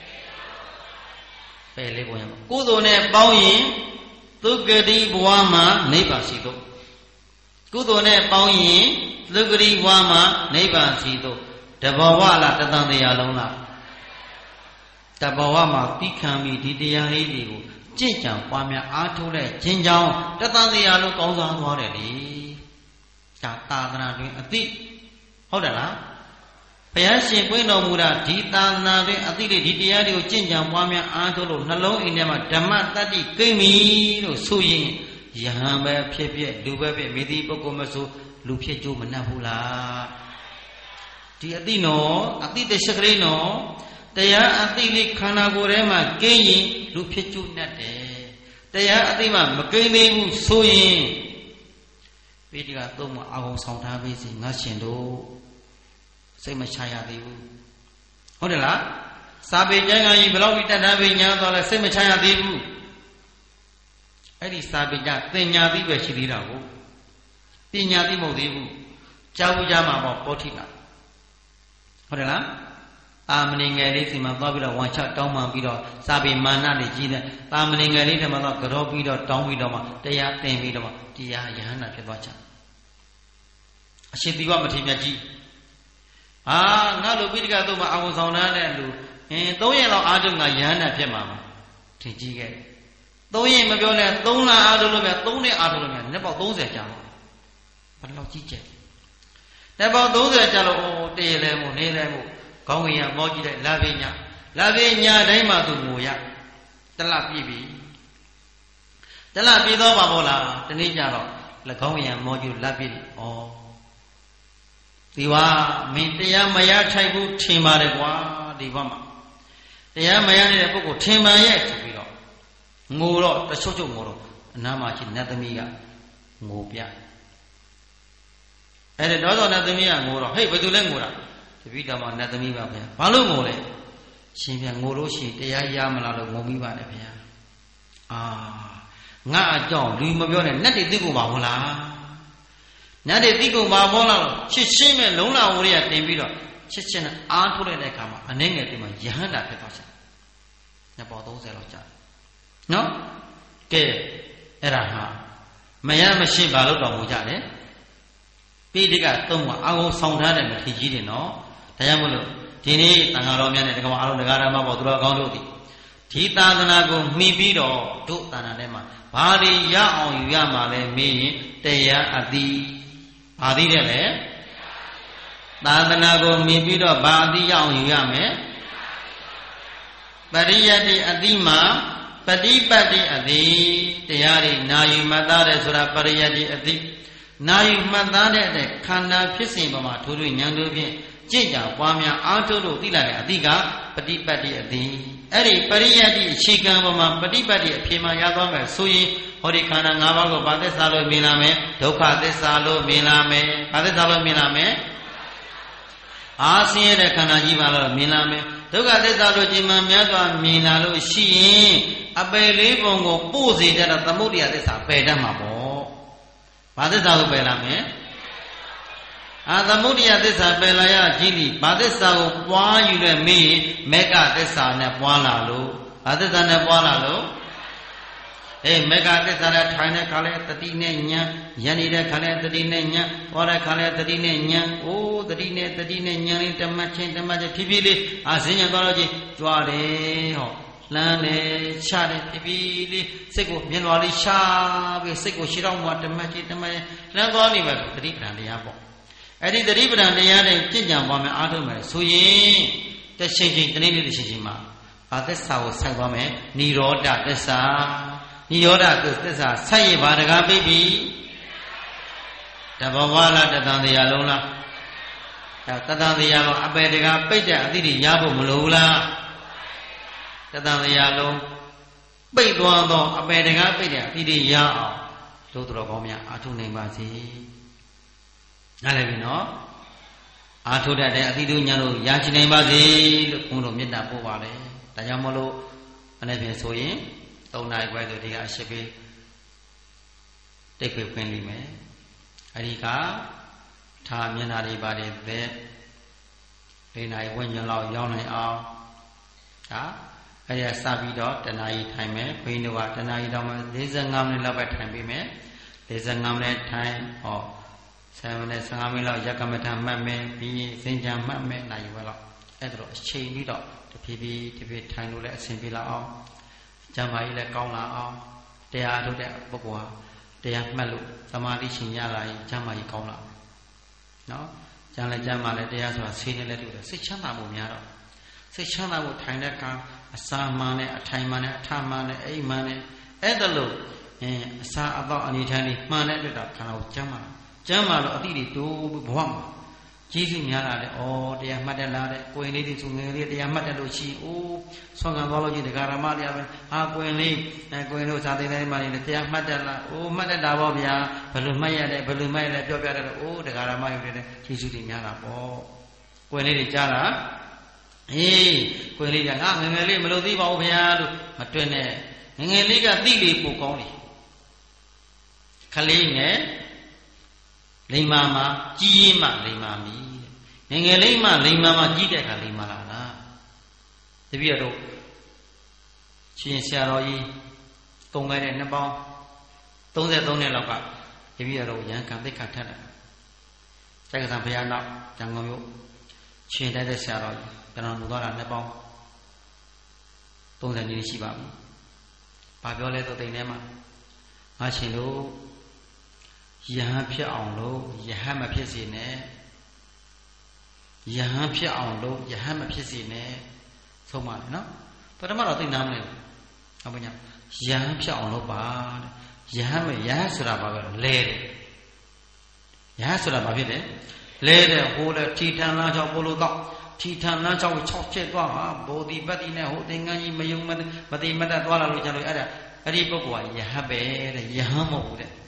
ပယ်လေးပုံရမှာကုသိုလ်နဲ့ပေါင်းရင်သုဂတိဘဝမှာနိဗ္ဗာန်ရှိသို့ကုသိုလ်နဲ့ပေါင်းရင်သုဂတိဘဝမှာနိဗ္ဗာန်ရှိသို့တဘောဝလားတသံတရားလုံးလားတဘောဝမှာပြီးခံပြီးဒီတရားလေးတွေကိုကြင့်ကြံပွားများအားထုတ်တဲ့ခြင်းကြောင့်တသံတရားလုံးကောင်းစားသွားတယ်လေဒါသာသနာတွင်အသိဟုတ်တယ်လားဘုရားရှင်ပွင့်တော်မူတာဒီသာသနာတွင်အသိတွေဒီတရားတွေကိုကြင့်ကြံပွားများအားထုတ်လို့နှလုံးအိမ်ထဲမှာဓမ္မတတ္တိကိမ့်ပြီလို့ဆိုရင်ယဟန်ပဲဖြစ်ဖြစ်လူပဲဖြစ်မိသည့်ပုဂ္ဂိုလ်မဆိုလူဖြစ်ကြိုးမနှက်ဘူးလားဒီအသိနော်အသိတရှက်ကလေးနော်တရားအသိလေးခန္ဓာကိုယ်ထဲမှာကိန်းရင်လူဖြစ်ကြိုးနှက်တယ်တရားအသိမှမကိန်းသေးဘူးဆိုရင်ပိဋကသုံးမှာအာဟုံဆောင်ထားပေးစီငါရှင်တို့စိတ်မချရသေးဘူးဟုတ်တယ်လားစာပေကျမ်းဂန်ကြီးဘယ်လောက်တတ်ထားပေးညာသွားလဲစိတ်မချရသေးဘူးအဲ့ဒီစာပေကျသင်ညာသိပဲရှိသေးတာကိုပညာသိမဟုတ်သေးဘူးကြားဘူးကြားမှာပေါ့ပောထိတာဟုတ်တယ်လားတာမဏိငယ်လေးစီမှာသွားပြီးတော့ဝါချတောင်းပန်ပြီးတော့စာပေမာနတွေကြီးတယ်တာမဏိငယ်လေးထဲမှာတော့ကြောပြီးတော့တောင်းပြီးတော့မှတရားသင်ပြီးတော့မှတရားယဟန္တာဖြစ်သွားချင်အရှင်သီဝမထေရမြတ်ကြီးငါလိုပိဋကသုံးမှာအာဝန်ဆောင်တဲ့လူ3ရက်လောက်အားထုတ်ငါယဟန္တာဖြစ်မှာပါထင်ကြီးခဲ့3ရက်မပြောနဲ့3လအားထုတ်လို့မြတ်3နှစ်အားထုတ်လို့မြတ်နှစ်ပေါက်30ကြာတော့ဘယ်လောက်ကြီးကျယ်နှစ်ပေါက်30ကြာလို့တရေလဲမို့နေလဲမို့ခေါင်းငင်ကမောကြည့်လိုက်လာပြီညာတိုင်းမှာသူငိုရတလပြည့်ပြီတလပြည့်တော့ပါဘောလားတနေ့ကျတော့၎င်းငင်ကမောကြည့်လက်ပြည့်ဩဒီဝါမင်းတရားမရထိုက်ဘူးထင်ပါတယ်ကွာဒီဘက်မှာတရားမရတဲ့ပုဂ္ဂိုလ်ထင်ပါရဲ့ဆိုပြီးတော့ငိုတော့တချို့ငိုတော့အနားမှာရှိနတ်သမီးကငိုပြအဲ့ဒါတော့နတ်သမီးကငိုတော့ဟေ့ဘယ်သူလဲငိုတာတပိတော်မှာနတ်သမီးပါဗျာဘာလို့ငိုလဲရှင်ဗျာငိုလို့ရှိတရားရမလားလို့ငိုမိပါတယ်ဗျာငါအကြောင်းလူမပြောနဲ့နတ်တွေသိကုန်ပါဘူးလားနတ်တွေသိကုန်ပါဘောလားချစ်ရှင်းမဲ့လုံလာဝရိယတင်ပြီးတော့ချစ်ချင်းအားထုတ်လိုက်တဲ့အခါမှာအနေငယ်တင်မှာယဟန္တာဖြစ်သွားချင်ညပေါ်30လောက်ကြာနော်ကဲအဲ့ဒါဟာမရမရှိဘာလို့တော်မူကြတယ်ပိဋကသုံးပါအာဟုဆောင်ထားတဲ့မထေကြီးတွေနော်ဒါကြောင့်မလို့ဒီနေ့တန်ခါတော်များနဲ့တက္ကမအားလုံးတရားဓမ္မပေါ့သူတော်ကောင်းတို့ဒီဒီသာသနာကိုမှီပြီးတော့တို့သာသနာထဲမှာဘာတွေရအောင်ယူရမှာလဲမေးရင်တရားအတိဘာသိတဲ့လဲသာသနာကိုမှီပြီးတော့ဘာအတိရအောင်ယူရမယ်ပရိယတ္တိအတိမှာပฏิပတ်တိအတိတရားတွေနာယူမှတ်သားတယ်ဆိုတာပရိယတ္တိအတိနာယူမှတ်သားတဲ့ခန္ဓာဖြစ်စဉ်ပေါ်မှာထိုးထွေးဉာဏ်တို့ဖြင့်ကြင်ကြပွားများအားထုတ်လို့သိလာတဲ့အတိကပฏิပတ်တိအတိအဲ့ဒီပရိယတ္တိအခြေခံပေါ်မှာပฏิပတ်တိအဖြေမှရသွားမယ်ဆိုရင်ဟောဒီခန္ဓာ၅ပါးကိုဘာသစ္စာလို့မြင်လာမယ်ဒုက္ခသစ္စာလို့မြင်လာမယ်ဘာသစ္စာလို့မြင်လာမယ်အားဆင်းရဲတဲ့ခန္ဓာကြီးပါလို့မြင်လာမယ်ဒုက္ခသစ္စာလို့ဒီမှာများစွာမြင်လာလို့ရှိရင်အပယ်လေးပုံကိုပို့စေတတ်တဲ့သမုဒ္ဒရာသစ္စာပယ်တတ်မှာပေါ့ဘာသစ္စာကိုပယ်လာမယ်သမုဒ္ဒရာသစ္စာပယ်လာရကြီးလိဘာသစ္စာကိုပွားယူတဲ့မေးမေကသစ္စာနဲ့ပွားလာလို့ဘာသစ္စာနဲ့ပွားလာလို့မေကသစ္စာနဲ့ထိုင်တဲ့ခါလဲတတိနဲ့ဉာဏ်ယဉ်နေတဲ့ခါလဲတတိနဲ့ဉာဏ်ဟောတဲ့ခါလဲတတိနဲ့ဉာဏ်တတိနဲ့ဉာဏ်လေးတမတ်ချင်းဖြည်းဖြည်းလေးဈဉ္ဉံသွားလို့ချင်းကြွားတယ်ဟောလှမ်းတယ်ချတယ်ဖြည်းဖြည်းလေးစိတ်ကိုမြင်လွာလေးရှာပြီးစိတ်ကိုရှင်းတော့မှတမတ်ချင်းလှမ်းသွားနေမှာတတိပ္ပံတရားပေါ့အဲ့ဒီတတိပ္ပံတရားတွေကြင်ကြံပွားမယ်အားထုတ်မယ်ဆိုရင်တချိန်ချင်းတနေ့နေ့တစ်ချိန်ချင်းမှာဘာသစ္စာကိုဆက်သွားမယ်និရောဓသစ္စာនិရောဓသစ္စာဆက်ရပါတကားပြပြီတဘဝလားတသံတရားလုံးလားတသံတရားလုံးအပေတကားပိတ်တဲ့အသည့်တွေရဖို့မလိုဘူးလားတသံတရားလုံးပိတ်သွားတော့အပေတကားပိတ်တဲ့အသည့်တွေရအောင်တို့တော်ကောင်းများအားထုတ်နိုင်ပါစေနားလည်ပြီနော်အားထုတ်တဲ့အသည့်တို့ညာတို့ရရှိနိုင်ပါစေလို့ဘုန်းတော်မေတ္တာပို့ပါလေဒါကြောင့်မလို့အနေဖြင့်ဆိုရင်3 နာရီခွဲဆိုဒီကအရှိပေးတိတ်ခွေခွင်းလိမ့်မယ်အဲဒီကထားမျက်နှာတွေပါတယ်တဲ့4 နာရီဝန်းကျင်လောက်ရောက်နိုင်အောင်ဒါအဲဒီကစပြီးတော့1 နာရီထိုင်မယ်ခွင်းတို့က1 နာရီတော့မှ45မိနစ်လောက်ပဲထိုင်ပြီးမယ်45မိနစ်ထိုင်ဟော7 မိနစ်15မိနစ်လောက်ရကမထမှတ်မယ်ပြီးစင်ကြံမှတ်မယ်နိုင်ပဲလောက်အဲ့ဒါတော့အချိန်ပြီးတော့တဖြည်းဖြည်းထိုင်လို့လည်းအဆင်ပြေလာအောင်ကျမ်းမာရေးလည်းကောင်းလာအောင်တရားအထုတ်တဲ့ပုဂ္ဂိုလ်ဟာတရားမှတ်လို့သမာဓိရှင်ရလာရင်ကျမ်းမာရေးကောင်းလာနော်ကျမ်းလည်းမာလည်းတရားဆိုတာဆေးနဲ့လည်းတူတယ်စိတ်ချမ်းသာမှုများတော့စိတ်ချမ်းသာမှုထိုင်တဲ့အခါအစာမှန်နဲ့အထိုင်မှန်နဲ့အထမှန်နဲ့အိမ်မှန်နဲ့အဲ့ဒါလို့အစာအသောက်အနေထိုင်လေးမှန်တဲ့အတွက်တော့ခန္ဓာကိုကျမ်းမာလို့အတိတွေတိုးဘဝမှာကျေးဇူးများလာတယ်။တရားမှတ်တယ်လားတဲ့။ကိုယ်လေးတွေဆိုငယ်လေးတရားမှတ်တယ်လို့ရှိ။ဆောင်းကံသွားလို့ရှိရင်ဒကာရမတရားပဲ။ကိုယ်လေးကိုယ်တို့စာသိတိုင်းမှာနေတရားမှတ်တယ်လား။မှတ်တယ်တာပေါ့ဗျာ။ဘယ်လိုမှတ်ရတယ်ဘယ်လိုမှတ်ရလဲပြောပြတယ်လို့ဒကာရမယူတယ်ကျေးဇူးတွေများလာပေါ့။ကိုယ်လေးတွေကြားလား။ကိုယ်လေးကငါငယ်ငယ်လေးမလို့သိပါဘူးဗျာလို့မတွင်နဲ့ငယ်ငယ်လေးကသိလေပိုကောင်းတယ်။ခလေးနဲ့လိမ္မာမှာကြီးရင်မှလိမ္မာမီငယ်ငယ်လေးမှလိမ္မာမှာကြီးတဲ့အခါလိမ္မာလာတာတပည့်တော်ရှင်ဆရာတော်ကြီးတုံခဲ့တဲ့နှစ်ပေါင်း33နှစ်လောက်ကတပည့်တော်ရန်ကံသိက္ခာထက်တယ်ကျက်ကံဘုရားနောက်ကျန်ကုန်မြို့ရှင်တဲ့ဆရာတော်ကြီးကျွန်တော်မူသွားတာနှစ်ပေါင်း30နှစ်ရှိပါပြီ။ဘာပြောလဲဆိုတိမ်ထဲမှာငါရှင်တို့ယဟန်ဖြစ်အောင်လို့ယဟန်မဖြစ်စေနဲ့ယယဟန်ဖြစ်အောင်လို့ယဟန်မဖြစ်စေနဲ့ဆုံးပါလေနော်ပထမတော့သိနားမလဲဟုတ်ပါညယဟန်ဖြစ်အောင်လုပ်ပါတဲ့ယဟန်ဆိုတာဘာပဲလဲတယ်ယဟန်ဆိုတာဘာဖြစ်လဲလဲတဲ့ဟိုလေထီထန်လားကြောင့်ပို့လို့တော့ထီထန်လားကြောင့်6ချက်သွားဟာဘောဓိပတ္တိနဲ့ဟိုသင်္ကန်းကြီးမယုံမသိမတတ်သွားလာလို့ကျန်လို့အဲ့ဒီပုဂ္ဂိုလ်ကယဟန်ပဲတဲ့ယဟန်မဟုတ်ဘူးတဲ့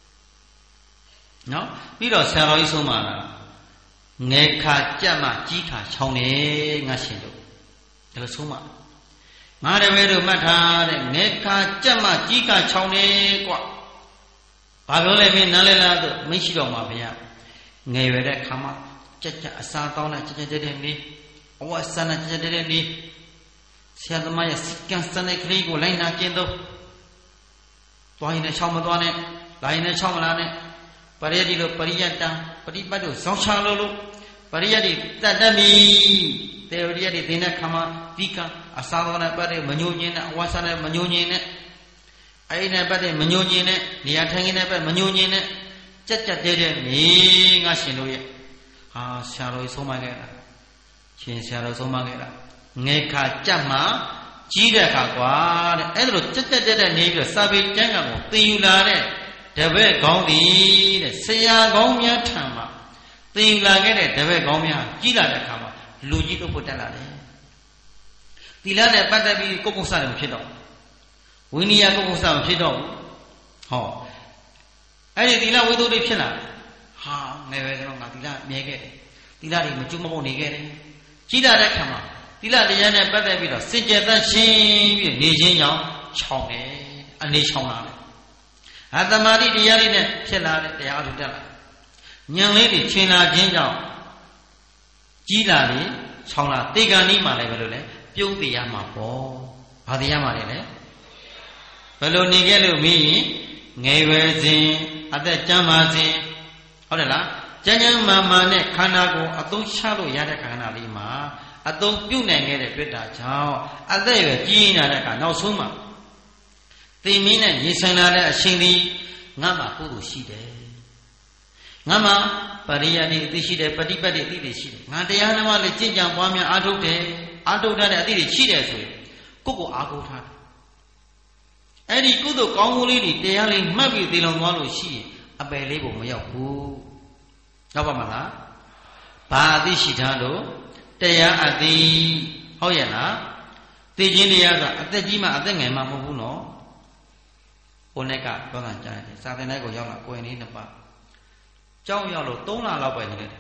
နော်ပြီးတော့ဆရာတော်ကြီးဆုံးမလားငယ်ခါကြက်မှကြီးခါချောင်းနေငါရှင်တို့ဒါလို့ဆုံးမငါတပည့်တို့မှတ်ထားတဲ့ငယ်ခါကြက်မှကြီးခါချောင်းနေกว่าဘာပြောလဲမင်းနားလဲလားသူမရှိတော့မှာဗျာငယ်ရွယ်တဲ့ခါမှကြက်အစာတောင်းတဲ့ကြက်တဲ့နေအဝတ်ဆန်းတဲ့ကြက်တဲ့နေဆရာသမားရဲ့စကန်စတဲ့ကလေးကိုလိုက်နာကျင့်တော့တွားရင်လည်းချောင်းမသွားနဲ့လာရင်လည်းချောင်းမလာနဲ့ပရိယတိလို့ပရိယတံပฏิပတ်တို့ဇောင်းချလို့ပရိယတိတတ်တတ်ပြီတေဝရိယတိသင်တဲ့ခါမှာဒီကအစာတော်နဲ့ပတ်တဲ့မညိုညင်းနဲ့အဝါစာနဲ့မညိုညင်းနဲ့အဲ့နဲ့ပတ်တဲ့မညိုညင်းနဲ့နေရာထိုင်ခင်းနဲ့ပတ်မညိုညင်းနဲ့ကြက်တဲ့နေငါရှင်တို့ရဲ့ဟာဆရာတော်ဆုံးမခဲ့တာရှင်ဆရာတော်ဆုံးမခဲ့တာငယ်ခါကြက်မှာကြီးတဲ့ခါကွာတဲ့အဲ့ဒါလိုကြက်တဲ့နေပြီးတော့စာပေကျမ်းကကိုသင်ယူလာတဲ့တပည့်ကောင်းသည်တဲ့ဆရာကောင်းများထံမှာသင်လာခဲ့တဲ့တပည့်ကောင်းများကြီးလာတဲ့အခါမှာလူကြီးတို့ဖို့တက်လာတယ်သီလနဲ့ပတ်သက်ပြီးကိုယ်စတယ်မဖြစ်တော့ဝိနည်းကိုယ်စမဖြစ်တော့ဘူးဟောအဲ့ဒီသီလဝိသုဒ္ဓိဖြစ်လာဟာငယ်ပဲကတော့ငါသီလမြဲခဲ့တယ်သီလတွေမကျွတ်မပုတ်နေခဲ့တယ်ကြီးလာတဲ့အခါမှာသီလတရားနဲ့ပတ်သက်ပြီးတော့စင်ကြယ်သန့်ရှင်းပြီးနေခြင်းကြောင့်ချောင်းတယ်အနေချောင်းလာတယ်အတ္တမာတိတရားလေးနဲ့ဖြစ်လာတဲ့တရားအထုတက်လာဉာဏ်လေးတွေချိန်လာခြင်းကြောင့်ကြီးလာလေချောင်းလာတေဂန်ဤမှာလည်းဘယ်လိုလဲပြုံးတရားမှာပေါ့ဘာတရားမှာလဲဘယ်လိုနေခဲ့လို့မင်းငယ်ရွယ်စဉ်အသက်ကျမ်းမာစဉ်ဟုတ်တယ်လားကျမ်းကျမ်းမာမာနဲ့ခန္ဓာကိုယ်အသုံးချလို့ရတဲ့ခန္ဓာလေးမှာအသုံးပြုနိုင်ခဲ့တဲ့တွေ့တာကြောင့်အသက်ရွယ်ကြီးလာတဲ့အခါနောက်ဆုံးမှာသိမင်းနဲ့ရေဆိုင်လာတဲ့အရှင်သည်ငါမှာကုသိုလ်ရှိတယ်ငါမှာပရိယတိအသိရှိတယ်ပฏิပတ်တိအသိတွေရှိတယ်ငါတရားနာမှလည်းကြင်ကြံပွားများအားထုတ်တယ်အားထုတ်တဲ့အသိတွေရှိတယ်ဆိုရင်ကိုယ့်ကိုအားကိုးထားတယ်အဲ့ဒီကုသိုလ်ကောင်းမှုလေးတွေတရားလေးမှတ်ပြီးသိလုံသွားလို့ရှိရင်အပယ်လေးကိုမရောက်ဘူးရောက်ပါမလားဘာအသိရှိထားလို့တရားအသိဟုတ်ရဲ့လားသိခြင်းတရားကအသက်ကြီးမှအသက်ငယ်မှမဟုတ်ဘူးနော်ဟိုနေ့ကပြောတာကြားတယ်စာသင်တိုင်းကိုရောက်လာကိုယ်နေနှစ်ပါးကျောင်းရောက်လို့3လလောက်ပဲနေတယ်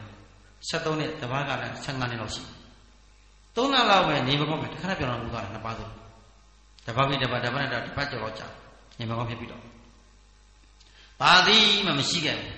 73နှစ်တပတ်ကလည်း15နှစ်လောက်ရှိ3လလောက်ပဲနေမကောင်းပဲတခါတည်းပြောတော့မူသွားတယ်နှစ်ပါးဆိုတပတ်ပြီးတပတ်နဲ့တပတ်ကျော်တော့ကြာနေမကောင်းဖြစ်ပြီးတော့ဘာသည်မှမရှိခဲ့ဘူး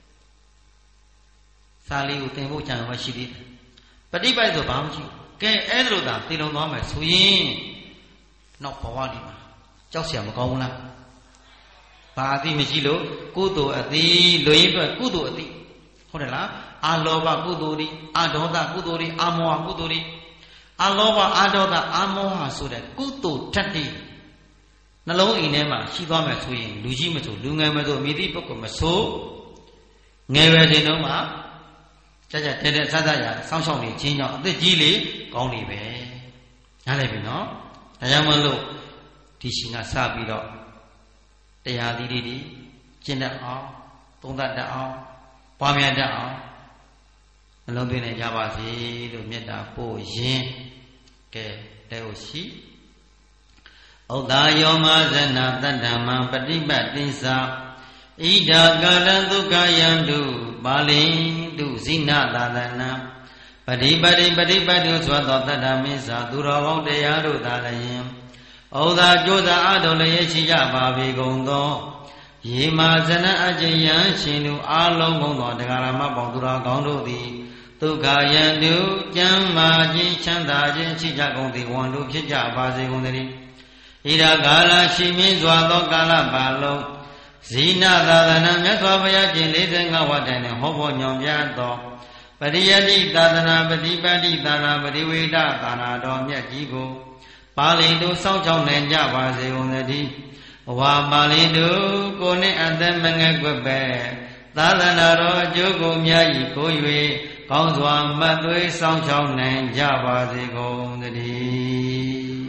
စာလေးကိုသင်ဖို့ကြံတော့ရှိသေးတယ်ပฏิပတ်ဆိုဘာမှမရှိဘူးကဲအဲ့ဒါလိုသာသိလုံသွားမယ်ဆိုရင်နောက်ဘဝဒီမှာကြောက်เสียမကောင်းဘူးလားဘာအသိမရှိလို့ကုသိုလ်အသိလူရင်းအတွက်ကုသိုလ်အသိဟုတ်တယ်လားအာလောဘကုသိုလ်တွေအာဒေါသကုသိုလ်တွေအာမောဟကုသိုလ်တွေအာလောဘအာဒေါသအာမောဟဆိုတဲ့ကုသိုလ်ဓာတ်တွေနှလုံးအိမ်ထဲမှာရှိသွားမယ်ဆိုရင်လူကြီးမဆိုလူငယ်မဆိုမိသည့်ပုဂ္ဂိုလ်မဆိုငယ်ရွယ်တဲ့တုန်းမှာကြတဲ့ဆဆရဆောင်းရှောင်းနေခြင်းကြောင့်အသက်ကြီးလေကောင်းနေပဲနားလည်ပြီနော်ဒါကြောင့်မလို့ဒီရှင်ကစပြီးတော့တရားသီးတွေကျင့်တတ်အောင်သုံးသပ်တတ်အောင်ပွားများတတ်အောင်အလုံးသွင်းနေကြပါစေလို့မေတ္တာပို့ရင်းကဲတဲ့ဟုတ်ရှိဥဒ္ဒါယောမဇနတတ္တမံပฏิပတ်တိသဣဒာကာလဒုက္ခယံတုပါဠိတုဇိနသာသနာပฏิပတ်တိဆိုသောတတ္တမစ္ဆာသူတော်ကောင်းတရားတို့သာလျင်ဩသာကြိုးစားအားထုတ်လျက်ရှိကြပါပေကုန်သောယေမာဇနအကျယံရှင်တို့အားလုံးကုန်သောတရားရမပေါင်းသူတော်ကောင်းတို့သည်ဒုက္ခယံတုကျမ်းမာခြင်းချမ်းသာခြင်းရှိကြကုန်သည်ဝန်တို့ဖြစ်ကြပါစေကုန်သတည်းဣဒာကာလရှိမင်းစွာသောကာလပါလုံးဇိနသာသနာမြတ်စွာဘုရားကျင့်45ဝတ္တန်နှင့်ဟောဖို့ညွန်ပြသောပရိယတိသာသနာပฏิပတ်တိသာနာပရိဝေဒသာနာတော်မြတ်ကြီးကိုပါဠိတို့စောင့်ချောင်းနိုင်ကြပါစေကုန်သတည်းဝါပါဠိတို့ကိုနှင့်အသက်မငယ်ကွက်ပဲသာသနာတော်အကျိုးကိုမြတ်ကြီးကို၍ကောင်းစွာမတ်သွေးစောင့်ရှောက်နိုင်ကြပါစေကုန်သတည်း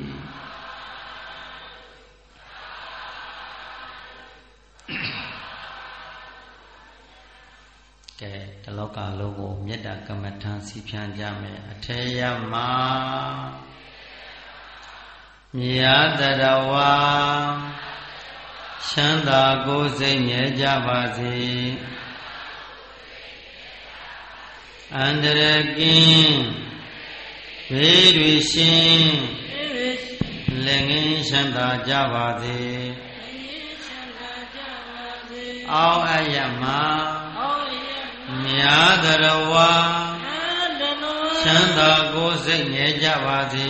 ကဲဒီလောကလုံးကိုမေတ္တာကမ္မထံစီဖြန်းကြမယ်အထေယမမြတ်တရဝါချမ်းသာကိုယ်စိတ်မြဲကြပါစေအန္တရာယ်ကင်းဘေးတွေရှင်းလက်ငင်းချမ်းသာကြပါစေအောင်းအယမမြတ်တရဝါချမ်းသာကိုယ်စိတ်မြဲကြပါစေ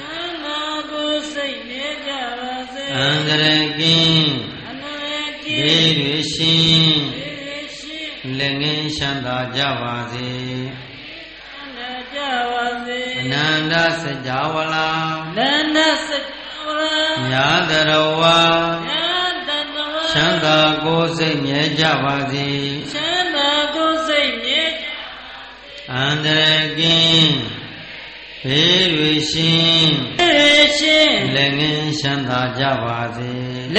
အန္တရာယ်ကင်းဘေးတွေရှင်းလက်ငင်းချမ်းသာကြပါစေအနန္တစကြာဝဠာညာတရဝါချမ်းသာကိုယ်စိတ်မြဲကြပါစေအန္တရာယ်ကင်းဘေးတွေရှင်းလက်ငင်းချမ်းသာကြပါစေ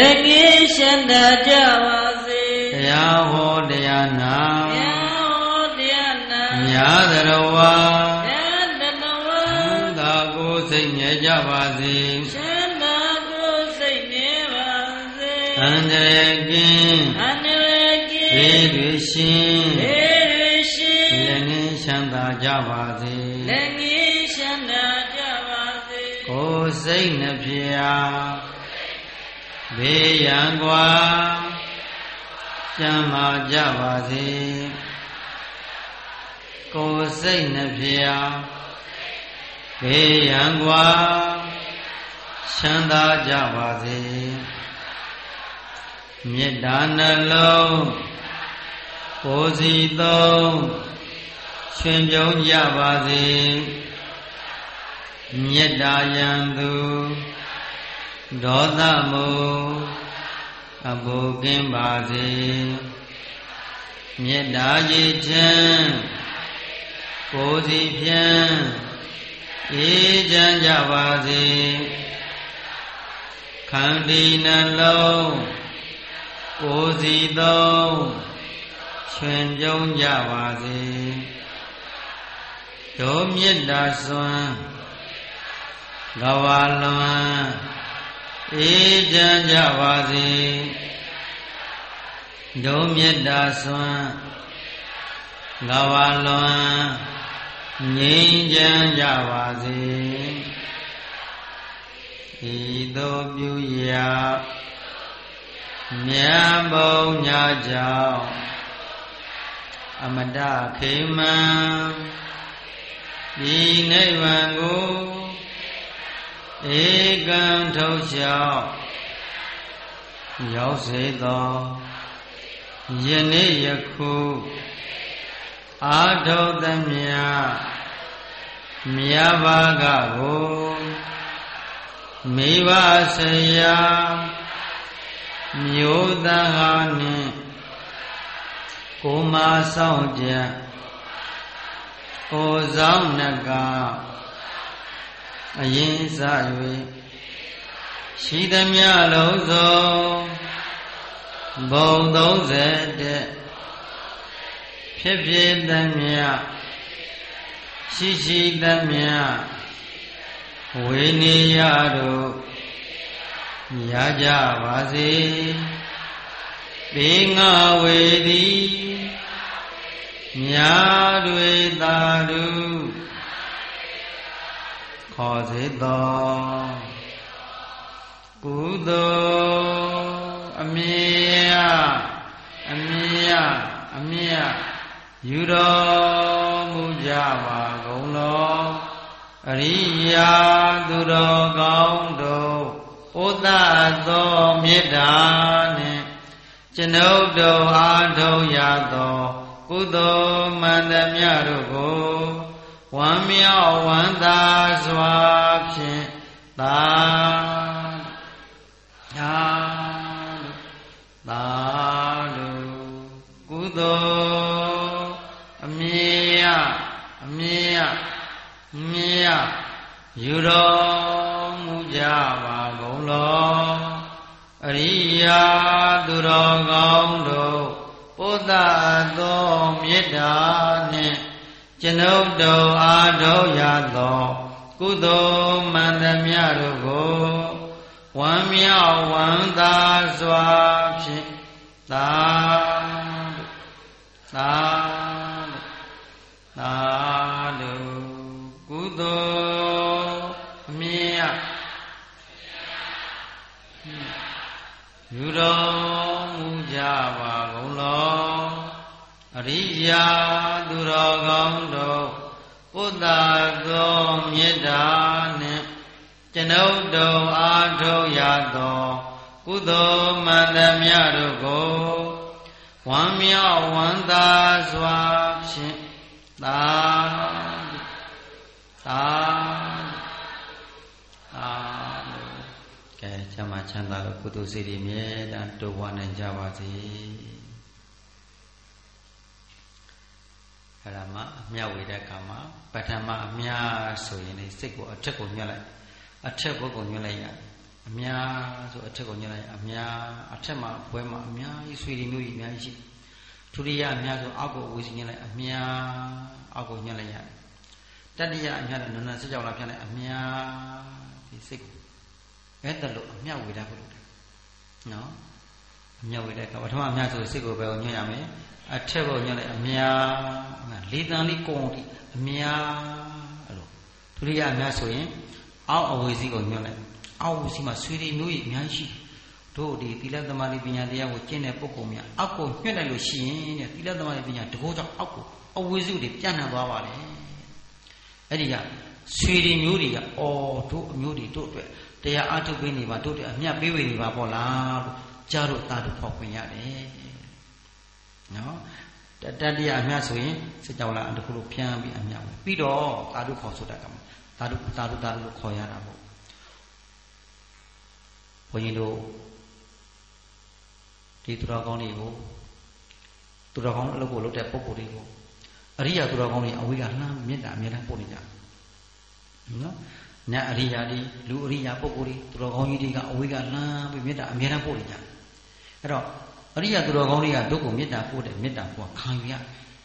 တရားဟောတရားနာညာတရဝါချမ်းသာကိုယ်စိတ်မြဲကြပါစေအန္တရာယ်ကင်းဘေးတွေရှင်းလက်ငင်းချမ်းသာကြပါစေကိုယ်စိတ်နှဖျားဘေးရန်ကွာကျမ်းမာကြပါစေကိုယ်စိတ်နှဖျားဘေးရန်ကွာချမ်းသာကြပါစေမေတ္တာနှလုံးကိုယ်စီသုံးရှင်ပြုံးကြပါစေမေတ္တာယံသူဒေါသမုအဘုကင်းပါစေမေတ္တာကြည်ချမ်းကိုယ်စီဖြန်းအေးချမ်းကြပါစေခန္တီနှလုံးကိုယ်စီသုံးရှင်ပြုံးကြပါစေဒုမေတ္တာစွမ်းကဝါလွန်အေးချမ်းကြပါစေဒုမေတ္တာစွမ်းကဝါလွန်ငြိမ်းချမ်းကြပါစေဤသို့ပြုရာမြတ်ဘုံညာကြောင့်အမတခေမံဒီနိဗ္ဗာန်ကိုဧကံထုတ်လျှောက်ရောက်စေသောယနေ့ယခုအာထုသမျှမြတ်ဘာကကိုမိဘဆရာမျိုးသားဟာနှင့်ကိုမဆောင်ကြကိုဆောင်နကအရင်စ၍ရှိသမျှလုံးစုံဘုံ30ဖြစ်ဖြစ်သမျှရှိသမျှဝေနေရတို့ရကြပါစေပေငါဝေသည်မြာတွေသာတုခေါ်စေသောကုသိုလ်အမြတ်ယူတော်မူကြပါကုန်လောအရိယာသူတော်ကောင်းတို့ဥဒ္ဒသောမေတ္တာနှင့်ကျွန်ုပ်တို့အားထုတ်ရသောကုသိုလ်မှန်သမျှတို့ကိုဝမ်းမြောက်ဝမ်းသာစွာဖြင့်သာဓုကုသိုလ်အမြတ်မြတ်ယူတော်မူကြပါကုန်လောအရိယာသူတော်ကောင်းတို့ပုဒ္ဒသောမေတ္တာနှင့်ကျွန်ုပ်တို့အားထုတ်ရသောကုသိုလ်မှန်သမျှတို့ကိုဝမ်းမြောက်ဝမ်းသာစွာဖြင့်သာဓုကုသိုလ်အမြတ်ယူတော်မူကြပါကုန်လောအရိယာသူတော်ကောင်းတို့ပုဒ္ဒသောမေတ္တာနှင့်ကျွန်ုပ်တို့အားထုတ်ရသောကုသိုလ်မှန်သမျှတို့ကိုဝမ်းမြောက်ဝမ်းသာစွာဖြင့်သာကဲချမ်းသာချမ်းသာလို့ကုသိုလ်စိတ်တွေမြဲတမ်းတိုးဝါနိုင်ကြပါစေအဲ့ဒါမှအမြတ်ဝေတဲ့အခါမှာပထမအမြတ်ဆိုရင်လေစိတ်ကိုအထက်ကိုညွှတ်လိုက်အထက်ဘုတ်ကိုညွှတ်လိုက်ရအမြတ်ဆိုအထက်ကိုညွှတ်လိုက်အမြတ်အထက်မှာဘွဲမှာအများကြီးဆွေတွေမျိုးကြီးအများကြီးရှိဒုတိယအမြတ်ဆိုအောက်ကိုဝေစီညွှတ်လိုက်အမြတ်အောက်ကိုညွှတ်လိုက်ရတတိယအမြတ်ကနန္ဒစကြောက်လာပြန်လိုက်အမြတ်ဒီစိတ်ကိုအဲ့ဒါလို့အမြတ်ဝေတဲ့ဘုလို့နော်အမြတ်ဝေတဲ့ကပထမအမြတ်ဆိုစိတ်ကိုပဲညွှတ်ရမယ်အထက်ကိုညွှတ်လိုက်အမြတ်လေးတန်လေးကုံတိအမြတ်အဲ့လိုဒုတိယအမြတ်ဆိုရင်အောက်အဝေစီကိုညွှတ်လိုက်အောက်ဝေစီမှာဆွေတွေမျိုးကြီးအများကြီးရှိတို့ဒီသီလသမာဓိပညာတရားကိုကျင့်တဲ့ပုဂ္ဂိုလ်များအောက်ကိုညှက်လိုက်လို့ရှိရင်တဲ့သီလသမာဓိပညာတကောကြောင့်အောက်ကိုအဝိဇ္ဇုတွေပြန့်နှံ့သွားပါလေအဲ့ဒီကဆွေတွေမျိုးတွေကတို့အမျိုးတွေတို့အတွက်တရားအထုတ်ပေးနေပါတို့တဲ့အမြတ်ပေးဝေနေပါပေါ့လားလို့ကြားတို့တာတို့ဖောက်ခွင့်ရတယ်နော်တတိယအမြတ်ဆိုရင်စကြောလာတခုလို့ဖြန်းပြီးအမြတ်ဝင်ပြီးတော့တာတို့ခေါ်ဆိုတာကတာတို့လို့ခေါ်ရတာပေါ့ဘုန်းကြီးတို့ဒီသူတော်ကောင်းတွေကိုသူတော်ကောင်းအလုပ်ကိုလုပ်တဲ့ပုဂ္ဂိုလ်တွေကိုအရိယာသူတော်ကောင်းတွေအဝေးကလှမ်းမေတ္တာအမြဲတမ်းပို့နေကြနော်နတ်အရိယာတွေလူအရိယာပုဂ္ဂိုလ်တွေသူတော်ကောင်းကြီးတွေကအဝေးကလှမ်းပြီးမေတ္တာအမြဲတမ်းပို့နေကြအဲ့တော့အရိယာသူတော်ကောင်းတွေကဒုက္ခမေတ္တာပို့တဲ့မေတ္တာကိုခံယူရ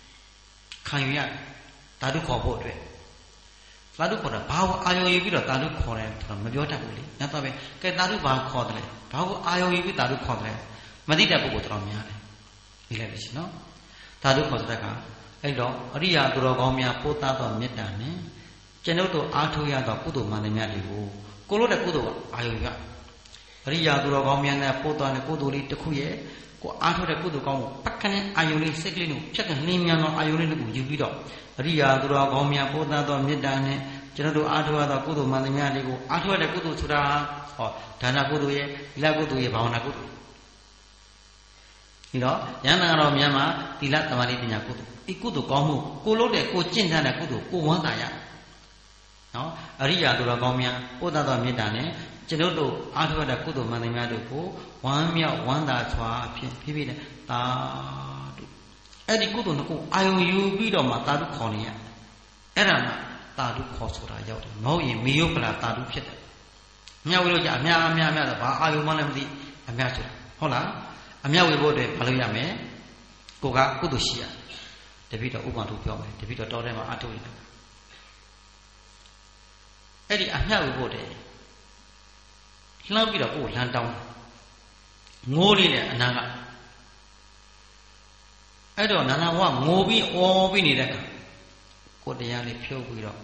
ဓာတုခေါ်ဖို့အတွက်ဓာတုခေါ်တာဘာကိုအာယုံယူပြီးတော့ဓာတုခေါ်တယ်ဆိုတာမပြောတတ်ဘူးလေညတော့ပဲကဲဓာတုဘာခေါ်တယ်လဲဘာကိုအာယုံယူပြီးဓာတုခေါ်တယ်မသိတဲ့ပုဂ္ဂိုလ်တော်များတယ်ဒီလိုက်ပြီရှင်နော်ဓာတုခေါ်တဲ့ကအဲ့တော့အရိယာသူတော်ကောင်းများပို့သားသောမေတ္တာနဲ့ကျွန်ုပ်တို့အားထုတ်ရသောကုသိုလ်မှန်သမျှတွေကိုကိုလို့တဲ့ကုသိုလ်အာယုံရအရိယာသူတော်ကောင်းများနဲ့ပို့သားတဲ့ကုသိုလ်လေးတစ်ခုရဲ့ကိုအားထုတ်တဲ့ကုသိုလ်ကောင်းကိုပက္ခနဲ့အာယုံလေးစိတ်ကလေးကိုဖြတ်ကနှင်းမြန်သောအာယုံလေးကိုယူပြီးတော့အရိယာသူတော်ကောင်းများပို့သားသောမေတ္တာနဲ့ကျွန်တော်တို့အားထုတ်ရသောကုသိုလ်မှန်သမျှတွေကိုအားထုတ်တဲ့ကုသိုလ်ဆိုတာဟောဒါနကုသိုလ်ရဲ့သီလကုသိုလ်ရဲ့ဘာဝနာကုသိုလ်ဒီတော့ယန္တာတော်များမှာသီလသမာဓိပညာကုသိုလ်ဤကုသိုလ်ကောင်းမှုကိုလို့တဲ့ကိုကျင့်တဲ့ကုသိုလ်ကိုဝမ်းသာရနော်အရိယာသူတော်ကောင်းများပို့သားသောမေတ္တာနဲ့ကျွန်တော်တို့အားထုတ်တဲ့ကုသိုလ်မှန်သမျှတို့ကိုဝမ်းမြောက်ဝမ်းသာစွာဖြင့်ဖြည်းဖြည်းနဲ့သာဓုအဲ့ဒီကုသိုလ်နှစ်ခုအာယုံယူပြီးတော့မှသာဓုခေါ်နေရအဲ့ဒါမှသာဓုခေါ်ဆိုတာရောက်တယ်မဟုတ်ရင်မေယုပလာသာဓုဖြစ်တယ်မြတ်ဝိလို့ကြအများဆိုဘာအာယုံမှလည်းမသိအများဆိုတာဟုတ်လားအမြတ်ဝေဖို့အတွက်မလုပ်ရမယ်ကိုကကုသိုလ်ရှိရတပိတော့ဥပမာတို့ပြောမယ်တပိတော့တောထဲမှာအထုတ်ရတယ်အဲ့ဒီအမြတ်ဝေဖို့တဲ့လှမ်းပြီးတော့ကိုယ်လမ်းတောင်းငိုးလေးနဲ့အနာကအဲ့တော့နာနာဘဝငိုပြီးအော်ပြီးနေတဲ့ကိုတရားလေးဖြုတ်ပြီးတော့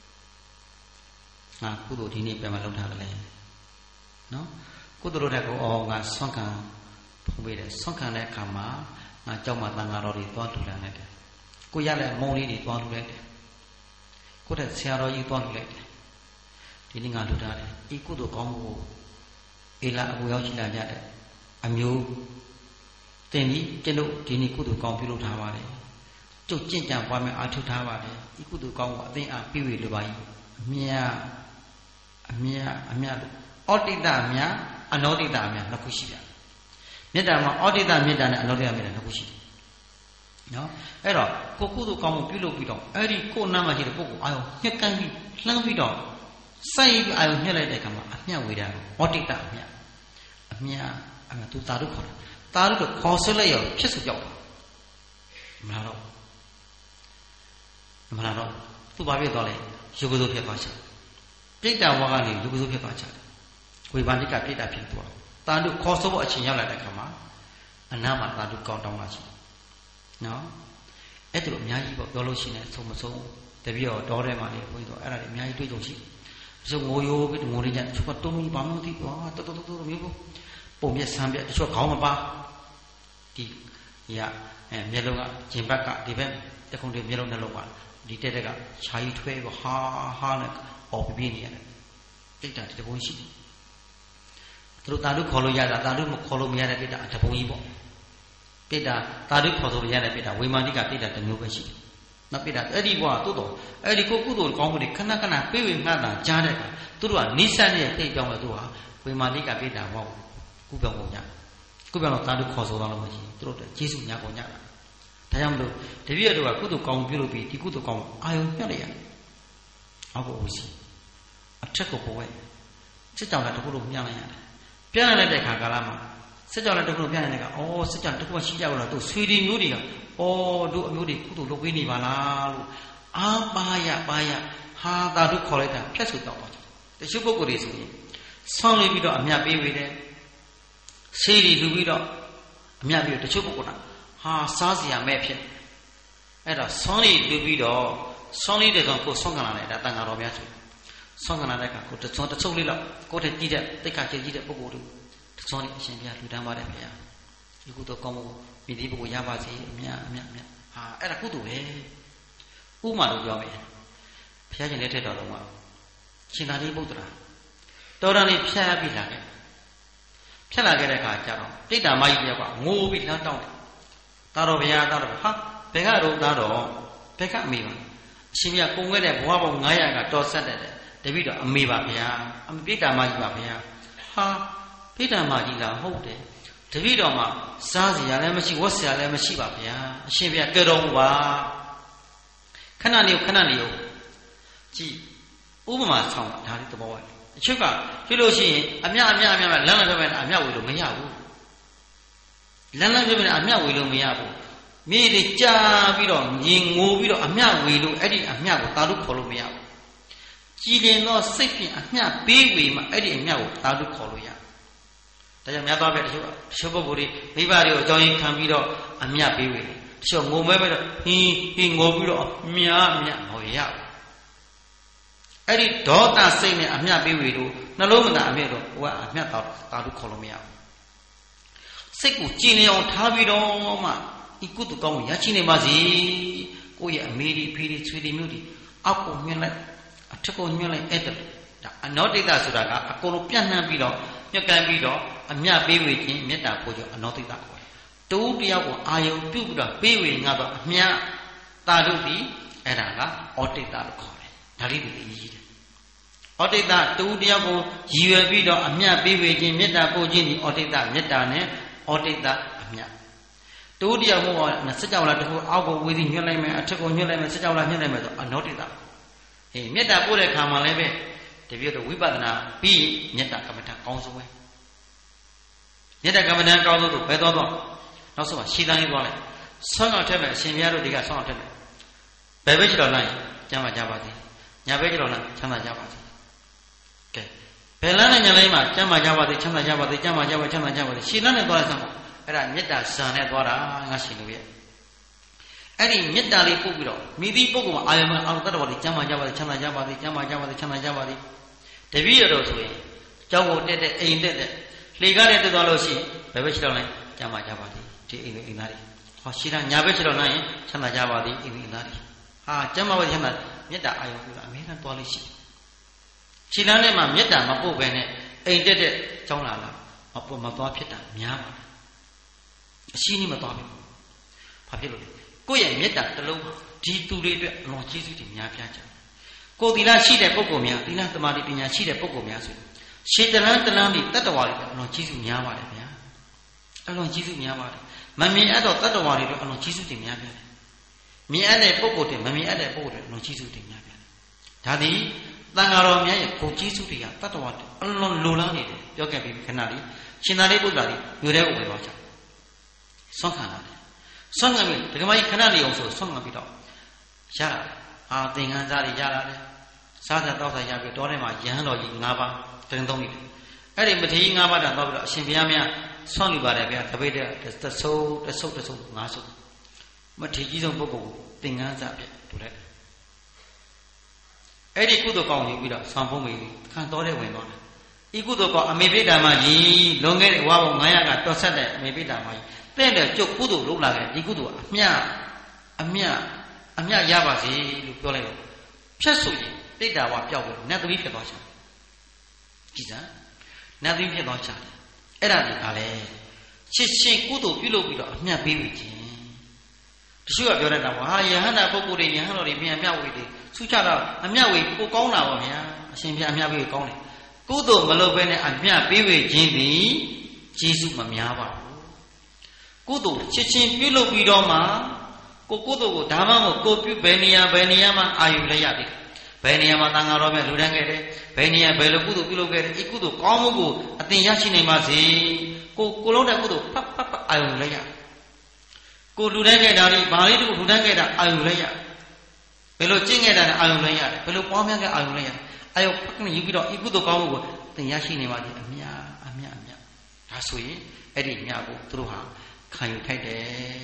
ငါကုသိုလ်ဒီနေ့ပြန်မလုပ်ထားတယ်နော်ကုသိုလ်တဲ့ကိုအော်ငါဆွမ်းခံဖုံးပေးတယ်ဆွမ်းခံတဲ့အခါမှာငါကြောက်မှတန်ဃာတော်တွေသွားထူလာလိုက်တယ်ကိုရတဲ့မုံလေးတွေသွားထူလိုက်တယ်ကိုတဲ့ဆရာတော်ကြီးသွားထူလိုက်တယ်ဒီနေ့ငါထူထားတယ်ဤကုသိုလ်ကောင်းမှုကိုအေလာအကူရောက်ရှိလာကြတဲ့အမျိုးတင်ပြီးကျွန်တော်ဒီနေ့ကုသိုလ်ကောင်းပြုလုပ်ထားပါတယ်ကျုပ်ကြင်ကြံပွားမယ်အားထုတ်ထားပါတယ်ဤကုသိုလ်ကောင်းကိုအသိအားပြည့်ဝလိုပါ၏အမြတ်ဩတိတအမြတ်အနောတိတအမြတ်နှစ်ခုရှိတယ်မေတ္တာမှာဩတိတမေတ္တာနဲ့အနောတိတမေတ္တာနှစ်ခုရှိတယ်နော်အဲ့တော့ကိုကုသိုလ်ကောင်းမှုပြုလုပ်ပြီးတော့အဲ့ဒီကိုနာမှာရှိတဲ့ပုဂ္ဂိုလ်အာယုညှက်ကန်ပြီးလှမ်းပြီးတော့စိုက်ပြီးအာယုညှက်လိုက်တဲ့အခါမှာအမြတ်ဝေတာဩတိတအမြတ်သူသာဓုခေါ်တယ်သာဓုကခေါ်ဆွဲလိုက်ရောဖြစ်စုပြောက်မလားတော့သူဘာဖြစ်သွားလဲယုဂုသိုလ်ဖြစ်သွားချင်ပြိတ္တဝါကနေယုဂုသိုလ်ဖြစ်သွားချင်ဝေဘာနိကပြိတ္တဖြစ်သွားသာဓုခေါ်ဆွဲဖို့အချိန်ရောက်လာတဲ့အခါမှာအနာမှာသာဓုကောင်းတောင်းလာရှိနော်အဲ့ဒါလိုအများကြီးပေါ့ပြောလို့ရှိနေဆုံးမဆုံးတပည့်တော်တော်ထဲမှာလေဘုန်းကြီးတို့အဲ့ဒါတွေအများကြီးတွေ့ကြုံရှိဆိုငိုရိုးပြီးငိုရကြတချို့ကတုံးပြီးဘာမှမသိဘူးဟာတော်မျိုးပုံပြဆန်းပြတချို့ခေါင်းမပါဒီမျက်လုံးကဂျင်ဘက်ကဒီဘက်တခုံးတွေမျက်လုံးနှလုံးကဒီတက်ကခြာကြီးထွဲပြီးဟာနဲ့အော်ပြနေရတယ်တိတ်တာတပုံရှိတယ်သူတို့တာဓုခေါ်လို့ရတာတာဓုမခေါ်လို့မရတဲ့တိတ်တာတပုံကြီးပေါ့တိတ်တာတာဓုခေါ်လို့ရတဲ့တိတ်တာဝေမာနိကတိတ်တာတစ်မျိုးပဲရှိတယ်နောက်တိတ်တာအဲ့ဒီဘဝတိုးတော့အဲ့ဒီကိုကုသိုလ်ကောင်းမှုတွေခဏခဏပြေးဝေငှတာကြားတဲ့အခါသူတို့ကနိစ္စနဲ့တိတ်ပြောင်းလို့သူကဝေမာနိကတိတ်တာဟောကုပြောင်းကုန်ကြကုပြောင်းတော့တာဓုခေါ်ဆိုတော့လို့မရှိသူတို့တည်းကျေးဇူးညာကုန်ကြတာဒါကြောင့်မလို့တပည့်တော်ကကုသိုလ်ကောင်းပြုလုပ်ပြီးဒီကုသိုလ်ကောင်းအာယုံပြတ်လိုက်ရတယ်အောက်ကိုဝစီအထက်ကိုပေါ်ဝဲစစ်ကြောင်လည်းတခုလို့မြင်လိုက်ရတယ်ပြန်လာတဲ့ခါကာလမှာစစ်ကြောင်လည်းတခုလို့ပြန်လာတဲ့ခါစစ်ကြောင်တခုမှရှိကြတော့သူဆွေဒီမျိုးတွေကတို့အမျိုးတွေကုသိုလ်လုပ်ပေးနေပါလားလို့အားပါရဟာသာတို့ခေါ်လိုက်တာဖြတ်ဆိုတော့တချို့ပုဂ္ဂိုလ်တွေဆိုရင်ဆောင်းလေးပြီးတော့အမြတ်ပေးဝေတယ်ဆေးတွေလူပြီးတော့အမြတ်ပြီးတချို့ပုဂ္ဂိုလ်ကဟာစားစရာမဲ့ဖြစ်အဲ့တော့ဆောင်းလေးလူပြီးတော့ဆောင်းလေးတဲ့ကောင်ကိုဆောင်းကန်လာတယ်ဒါတန်ဃာတော်များဆိုဆောင်းကန်လာတဲ့ကောင်ကိုတချို့လေးလောက်ကိုယ်တည်းကြည့်တဲ့တိတ်ခါကြည့်တဲ့ပုဂ္ဂိုလ်တို့တချို့လေးအရှင်ဘုရားလူတန်းပါတယ်ဗျာဒီကုသိုလ်ကောင်းမှုမိသီးပုဂ္ဂိုလ်ရပါစေအမြတ်ဟာအဲ့ဒါကုသိုလ်ပဲဥမာလို့ပြောမယ်ဘုရားရှင်လက်ထက်တော်ကရှင်သာရိပုတ္တရာတော်တော်လေးဖြတ်ပြီးလာခဲ့ဖြတ်လာခဲ့တဲ့အခါကျတော့တိတ်တာမကြီးတယောက်ကငိုပြီးလမ်းတောင်းတယ်သားတော်ဘုရားသားတော်ဟာဘယ်ကတော့သားတော်ဘယ်ကအမေပါအရှင်မြတ်ပုံခဲ့တဲ့ဘဝပေါင်း900ကတော်ဆက်တဲ့တပည့်တော်အမေပါဗျာအမေပိတ္တာမကြီးပါဗျာဟာပိတ္တာမကြီးလားဟုတ်တယ်တပည့်တော်မှာစားစရာလည်းမရှိဝတ်စရာလည်းမရှိပါဗျာအရှင်ဘုရားကဲတော်မူပါခဏနေကြည့်ဥပမာဆောင်ဒါလေးသဘောပါအချက်ကတွေ့လို့ရှိရင်အမြလမ်းလမ်းပြမယ်အမြဝေလို့မရဘူးလမ်းပြမယ်အမြဝေလို့မရဘူးမြေတွေကြာပြီးတော့ငင်ငိုပြီးတော့အမြဝေလို့အဲ့ဒီအမြကိုသာဓုခေါ်လို့မရဘူးကြည်လင်သောစိတ်ဖြင့်အမြပေးဝေမှအဲ့ဒီအမြကိုသာဓုခေါ်လို့ရဒါကြောင့်များသွားပဲတချို့ပုဂ္ဂိုလ်တွေမိဘတွေကိုအကြောင်းရင်းခံပြီးတော့အမြပေးဝေတယ်တချို့ငိုမဲပဲတော့ဟင်းငိုပြီးတော့အမြဟောရအဲ့ဒီဒေါသစိတ်နဲ့အမြပေးဝေလို့နှလုံးမသာအမြတော့ဟိုကအမြသာဓုခေါ်လို့မရဘူးစိတ်ကိုကြည်လင်အောင်ထားပြီးတော့မှဤကုသိုလ်ကောင်းမှုရရှိနေပါစေကိုယ့်ရဲ့အမေဒီဖေဒီဆွေဒီမျိုးဒီအောက်ကိုညှက်လိုက်အထက်ကိုညှက်လိုက်အဲ့ဒါအနောတိတဆိုတာကအကုန်လုံးပြန့်နှံ့ပြီးတော့ညှက်ကန်ပြီးတော့အမြပေးဝေခြင်းမေတ္တာပို့ကြအနောတိတခေါ်တယ်တူတယောက်ကိုအာယုံပြုတ်ပြီးတော့ပေးဝေငါတော့အမြသာဓုဒီအဲ့ဒါကဩတိတလို့ခေါ်တယ်ဒါလေးတွေအရေးကြီးတယ်ဩတိတတူတယောက်ကိုရည်ရွယ်ပြီးတော့အမြပေးဝေခြင်းမေတ္တာပို့ခြင်းဒီဩတိတမေတ္တာနဲ့ဩတိတအမြတူတယောက်မို့စကြောလာတခုအောက်ကိုဝေးစီညှက်လိုက်မယ်အထက်ကိုညှက်လိုက်မယ်စကြောလာညှက်လိုက်မယ်ဆိုအနောတိတမေတ္တာပို့တဲ့ခါမှာလည်းပဲတပြည့်တော့ဝိပဿနာပြီးမေတ္တာကမ္မဋ္ဌာန်းကောင်းဆုံးပဲမေတ္တာကမ္မဋ္ဌာန်းကောင်းဆုံးဆိုဘယ်သွားနောက်ဆုံးမှာရှင်းတန်းရေးသွားလိုက်ဆောင်းအောင်ထက်မယ်အရှင်ဘုရားတို့ဒီကဆောင်းအောင်ထက်မယ်ဘယ်ဘက်ချတော်လိုက်ကျမ်းမာကြပါစေညာဘက်ချတော်လိုက်ချမ်းသာကြပါစေကဲဘယ်လမ်းနဲ့ညာလိုက်မှာကျမ်းမာကြပါစေချမ်းသာကြပါစေကျမ်းမာကြပါချမ်းသာကြပါစေရှင်းတန်းနဲ့သွားလိုက်စမ်းပါအဲ့ဒါမေတ္တာဇာနဲ့သွားတာငါရှင်တို့ရဲ့အဲ့ဒီမေတ္တာလေးပို့ပြီးတော့မိသည့်ပုဂ္ဂိုလ်မှာအာယုံမှာအောင်တတ်တော်လေးကျမ်းမာကြပါစေချမ်းသာကြပါစေကျမ်းမာကြပါစေချမ်းသာကြပါစေတပည့်တော်ဆိုရင်ကျောင်းကိုတက်တဲ့အိမ်တက်တဲ့လှေကားနဲ့တက်သွားလို့ရှိရင်ဘယ်ဘက်ရှိတော့လဲကျမ်းမာကြပါစေဒီအိမ်လေးအိမ်သားတွေဟောရှိတာညာဘက်ရှိတော့နိုင်ရင်ချမ်းသာကြပါစေအိမ်လေးအိမ်သားတွေဟာကျမ်းမာပါစေချမ်းသာမေတ္တာအာယုံပြုတာအများနဲ့သွားလို့ရှိခြေလမ်းထဲမှာမေတ္တာမပို့ဘဲနဲ့အိမ်တက်တဲ့ကျောင်းလာမသွားဖြစ်တာများပါအရှိနည်းမသွားဘူးဘာဖြစ်လို့လဲကိုယ့်ရဲ့မေတ္တာတစ်လုံးဒီသူတွေအတွက်အလွန်ကျေးဇူးတင်များပြားကြကိုယ်သီလရှိတဲ့ပုဂ္ဂိုလ်များသီလသမာဓိပညာရှိတဲ့ပုဂ္ဂိုလ်များဆိုရှေတလန်းပြီးတတ္တဝါတွေအလွန်ကျေးဇူးများပါတယ်ဗျာအလွန်ကျေးဇူးများပါတယ်မမြင်အပ်တော့တတ္တဝါတွေတော့အလုံးကြီးစုတင်များပြန်တယ်မြင်အပ်တဲ့ပုဂ္ဂိုလ်တွေမမြင်အပ်တဲ့ပုဂ္ဂိုလ်တွေအလုံးကြီးစုတင်များပြန်တယ်ဒါသည်တန်ဃာတော်များရဲ့ကိုကြီးစုတွေကတတ္တဝါတွေအလုံးလိုလားနေတယ်ပြောခဲ့ပြီးခဏလေးရှင်သာရိပုတ္တရာကြီးမြို့ထဲကိုဝင်သွားကြဆွမ်းခံလာတယ်ဆွမ်းခံပြီးဒကမကြီးခဏလေးအောင်ဆိုဆွမ်းခံပြီးတော့ရတာသင်္ကန်းစားတွေရလာတယ်စားစားတောက်စားရပြီးတောထဲမှာရဟန်းတော်ကြီး၅ပါးတင်သုံးနေတယ်အဲ့ဒီမထေရကြီး၅ပါးတောက်ပြီးတော့အရှင်ဘုရားများဆွမ်းလူပါတယ်ဗျာတပိတ်တဆုပ်၅ဆုပ်မထေရကြီးဆုံးပုဂ္ဂိုလ်ကိုသင်္ကန်းစားပြတူလိုက်အဲ့ဒီကုသိုလ်ကောင်းယူပြီးတော့ဆောင်းဖုံးမိခံတော်တဲ့ဝင်သွားတယ်ဤကုသိုလ်ကောင်းအမေပိဋ္ဌာမကြီးလွန်ခဲ့တဲ့ဝါဘုံ900ကတော်ဆက်တဲ့အမေပိဋ္ဌာမကြီးတဲ့တဲ့ကျုပ်ကုသိုလ်လုပ်လာခဲ့ဒီကုသိုလ်အမြရပါစေလို့ပြောလိုက်တော့ဖြတ်ဆိုရင်ပိဋ္ဌာဝပျောက်ပြီးနတ်သမီးဖြစ်သွားချင်ကြည်စမ်းနတ်သမီးဖြစ်သွားချင်အဲ့ဒါဒီကလည်းချစ်ရှင်ကုသိုလ်ပြုလုပ်ပြီးတော့အမြတ်ပေးပြီးခြင်းတချို့ကပြောတတ်တာဟာယဟန္တာပုဂ္ဂိုလ်တွေယဟန်တော်တွေမြန်အမြတ်ဝေတွေဆုချတော့အမြတ်ဝေကိုကောင်းတာပါဗျာအရှင်ဘုရားအမြတ်ပေးကောင်းတယ်ကုသိုလ်မလုပ်ဘဲနဲ့အမြတ်ပေးဝေခြင်းသည်ကျေးဇူးမများပါဘူးကုသိုလ်ချစ်ချင်းပြုလုပ်ပြီးတော့မှကိုကုသိုလ်ကိုဒါမှမဟုတ်ကိုပြုဘယ်နေရာမှာအာယူလိုက်ရသည်ဘယ်နေရာမှာတန်ဃာတော်မြတ်လူတန်းခဲ့တယ်ဘယ်နေရာဘယ်လိုကုသိုလ်ပြုလုပ်ခဲ့တယ်ဤကုသိုလ်ကောင်းမှုကိုအသင်ရရှိနိုင်ပါစေကိုလုံးတဲ့ကုသိုလ်ဖတ်အာယူလိုက်ရကိုလူတန်းခဲ့တာလေးဘာလေးတခုလူတန်းခဲ့တာအာယူလိုက်ရဘယ်လိုကျင့်ခဲ့တာလဲအာယူလိုက်ရတယ်ဘယ်လိုပွားများခဲ့အာယူလိုက်ရအာယူဖတ်ကနေယူပြီးတော့ဤကုသိုလ်ကောင်းမှုကိုသင်ရရှိနိုင်ပါစေအမြဒါဆိုရင်အဲ့ဒီညကိုသူတို့ဟာခံယူထိုက်တယ်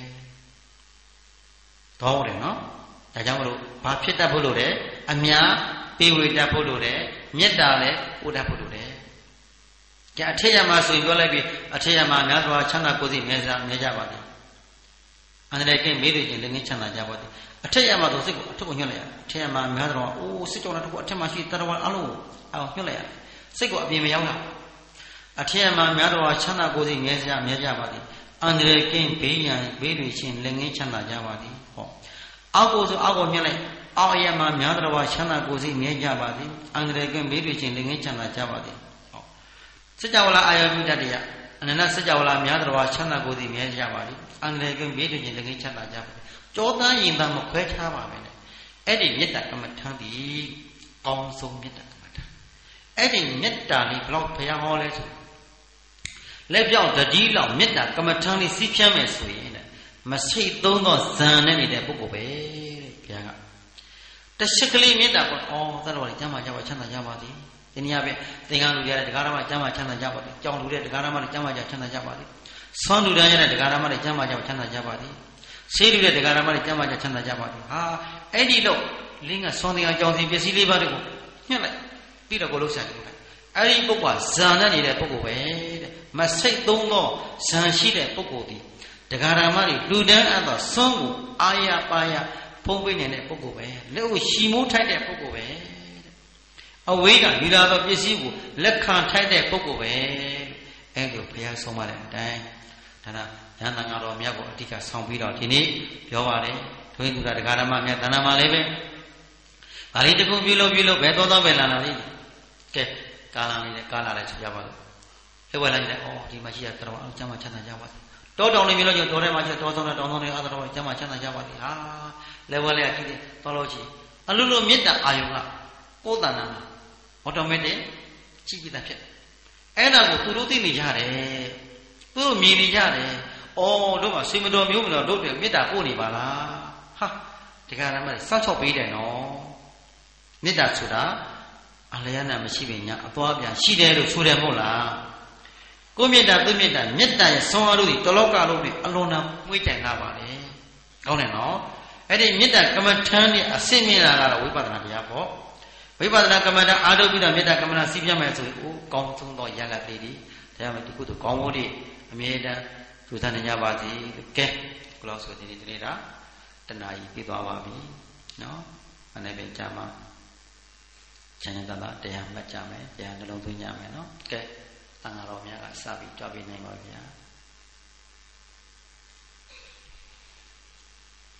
တော်တယ်နော်ဒါကြောင့်မလို့ဘာဖြစ်တတ်ဖို့လို့လဲအများပေးဝေတတ်ဖို့လို့လဲမေတ္တာလည်းပို့တတ်ဖို့လို့လဲကြအထက်ရမှာဆိုရင်ပြောလိုက်ပြီးအထက်ရမှာများစွာချမ်းသာကိုယ်စီမြဲကြပါသည်အန္တရာယ်ကင်းမေးလို့ချင်းလည်းငင်းချမ်းသာကြပါသည်အထက်ရမှာဆိုစိတ်ကိုအထက်ကိုညှို့လိုက်ရအထက်ရမှာများစွာအိုးစစ်ကြောတဲ့တစ်ခုအထက်မှာရှိတရဝအလုံးကိုအောင်ညှို့လိုက်ရစိတ်ကိုအပြင်မရောက်တာအထက်ရမှာများစွာချမ်းသာကိုယ်စီမြဲကြပါသည်အန္တရာယ်ကင်းဘေးရန်ဘေးတွေချင်းလည်းငင်းချမ်းသာကြပါသည်ဟောအောက်ကိုဆိုအောက်ကိုညှို့လိုက်အောက်အရာမှာများစွာချမ်းသာကိုယ်စီမြဲကြပါသည်အန္တရာယ်ကင်းဘေးတွေချင်းလည်းငင်းချမ်းသာကြပါသည်ဟောစကြဝဠာအာယုတတရားအနန္တစကြဝဠာများစွာချမ်းသာကိုယ်စီမြဲကြပါသည်အန္တရာယ်ကင်းဘေးတွေချင်းလည်းငင်းချမ်းသာကြပါသည်ကြောသားရင်သားမခွဲခြားပါပဲနဲ့အဲ့ဒီမေတ္တာကမ္မထံဒီကောင်းဆုံးမေတ္တာကမ္မထံအဲ့ဒီမေတ္တာလေးဘလောက်ဘုရားဟောလဲဆိုလက်ပြောင်းတတိလောက်မေတ္တာကမ္မထံလေးစီးဖြန်းမယ်ဆိုရင်မစိတ်သုံးသောဇံနဲ့နေတဲ့ပုဂ္ဂိုလ်ပဲတဲ့ဘုရားကတရှိကလေးမေတ္တာပေါ့သတ္တဝါတွေကျမ်းမာကြပါချမ်းသာကြပါသည်ဒီနေ့ပဲသင်္ကန်းလူရတဲ့တရားဓမ္မကျမ်းမာချမ်းသာကြပါသည်ကြောင်လူတဲ့တရားဓမ္မတွေကျမ်းမာချမ်းသာကြပါသည်ဆွမ်းလူတန်းရတဲ့တရားဓမ္မတွေကျမ်းမာချမ်းသာကြပါသည်ဆေးလူတဲ့တရားဓမ္မတွေကျမ်းမာချမ်းသာကြပါသည်ဟာအဲ့ဒီတော့လင်းကဆွမ်းတရားကြောင်စီပစ္စည်းလေးပါးတွေကိုညှက်လိုက်ပြီးတော့ကိုလို့ဆက်ကြည့်လိုက်အဲ့ဒီပုဂ္ဂိုလ်ဇံနဲ့နေတဲ့ပုဂ္ဂိုလ်ပဲတဲ့မစိတ်သုံးသောဇံရှိတဲ့ပုဂ္ဂိုလ်ဒီတရားဓမ္မတွေလူတန်းအပ်သောဆွမ်းကိုအာရပါရဖုံးပေးနေတဲ့ပုဂ္ဂိုလ်ပဲလက်ကိုရှီမိုးထိုက်တဲ့ပုဂ္ဂိုလ်ပဲအဝေးကယူလာသောပစ္စည်းကိုလက်ခံထိုက်တဲ့ပုဂ္ဂိုလ်ပဲအဲ့လိုဘုရားဆုံးမတဲ့အတိုင်းဒါနာဉာဏ်သံဃာတော်မြတ်ကိုအတိအကျဆောင်ပြီးတော့ဒီနေ့ပြောပါတယ်ထွေးသူတာတရားဓမ္မမြတ်တဏ္ဍာမှာလည်းပဲဗာလိတခုပြုလို့ဘယ်တော့ပဲလာလာလိကဲကာလာလေးကာလာလိုက်ဆိုကြပါလို့လှည့်ဝဲလိုက်တယ်ဒီမှာရှိရတော်အောင်ကျမ်းမှာချမ်းသာကြပါစေတောတောင်လေးမျိုးလို့ကျတော်ထဲမှာကျတောဆောင်တဲ့တောင်ဆောင်တွေအားတော်ကျမ်းမှာချမ်းသာကြပါစေဟာလှည့်ဝဲလိုက်ကြည့်တယ်တော်လို့ချီအလိုလိုမေတ္တာအာယုံကကိုယ်တဏ္ဍာမှာအော်တိုမက်တစ်ကြည့်ပြီးသားဖြစ်အဲ့ဒါကိုသူတို့သိနေကြတယ်သူတို့မြင်နေကြတယ်တို့ကစေမတော်မျိုးမတော်တို့တွေမေတ္တာပို့နေပါလားဟာတရားဓမ္မစောင့်ချောက်ပေးတယ်နော်မေတ္တာဆိုတာအလျာဏမရှိပင်ညာအသွားပြန်ရှိတယ်လို့ဆိုတယ်မဟုတ်လားကိုမေတ္တာသူမေတ္တာမေတ္တာရဲ့ဆွမ်းအားလို့ဒီတလောကလုံးတွေအလွန်နာမွေးတိုင်လာပါလေကောင်းတယ်နော်အဲ့ဒီမေတ္တာကမ္မထံနဲ့အစစ်မြင်လာကတော့ဝိပဿနာတရားပေါ့ဝိပဿနာကမ္မထံအာထုတ်ပြီးတော့မေတ္တာကမ္မနာစီးပြမယ်ဆိုရင်ကောင်းဆုံးသောရလဒ်သေးတယ်ဒါမှမဟုတ်ဒီကုသိုလ်ကောင်းမှုတွေအမြဲတမ်းကျူးစာနေကြပါစေကဲဘလို့ဆိုဒီနေ့တာတဏှာကြီးပြီးသွားပါပြီနော်အနေနဲ့ကြာမှာချမ်းသာတာတရားမှတ်ကြမယ်တရားနှလုံးသွင်းကြမယ်နော်ကဲတန်ဃာတော်များကစပြီးကြွပြီးနိုင်ပါဗျာ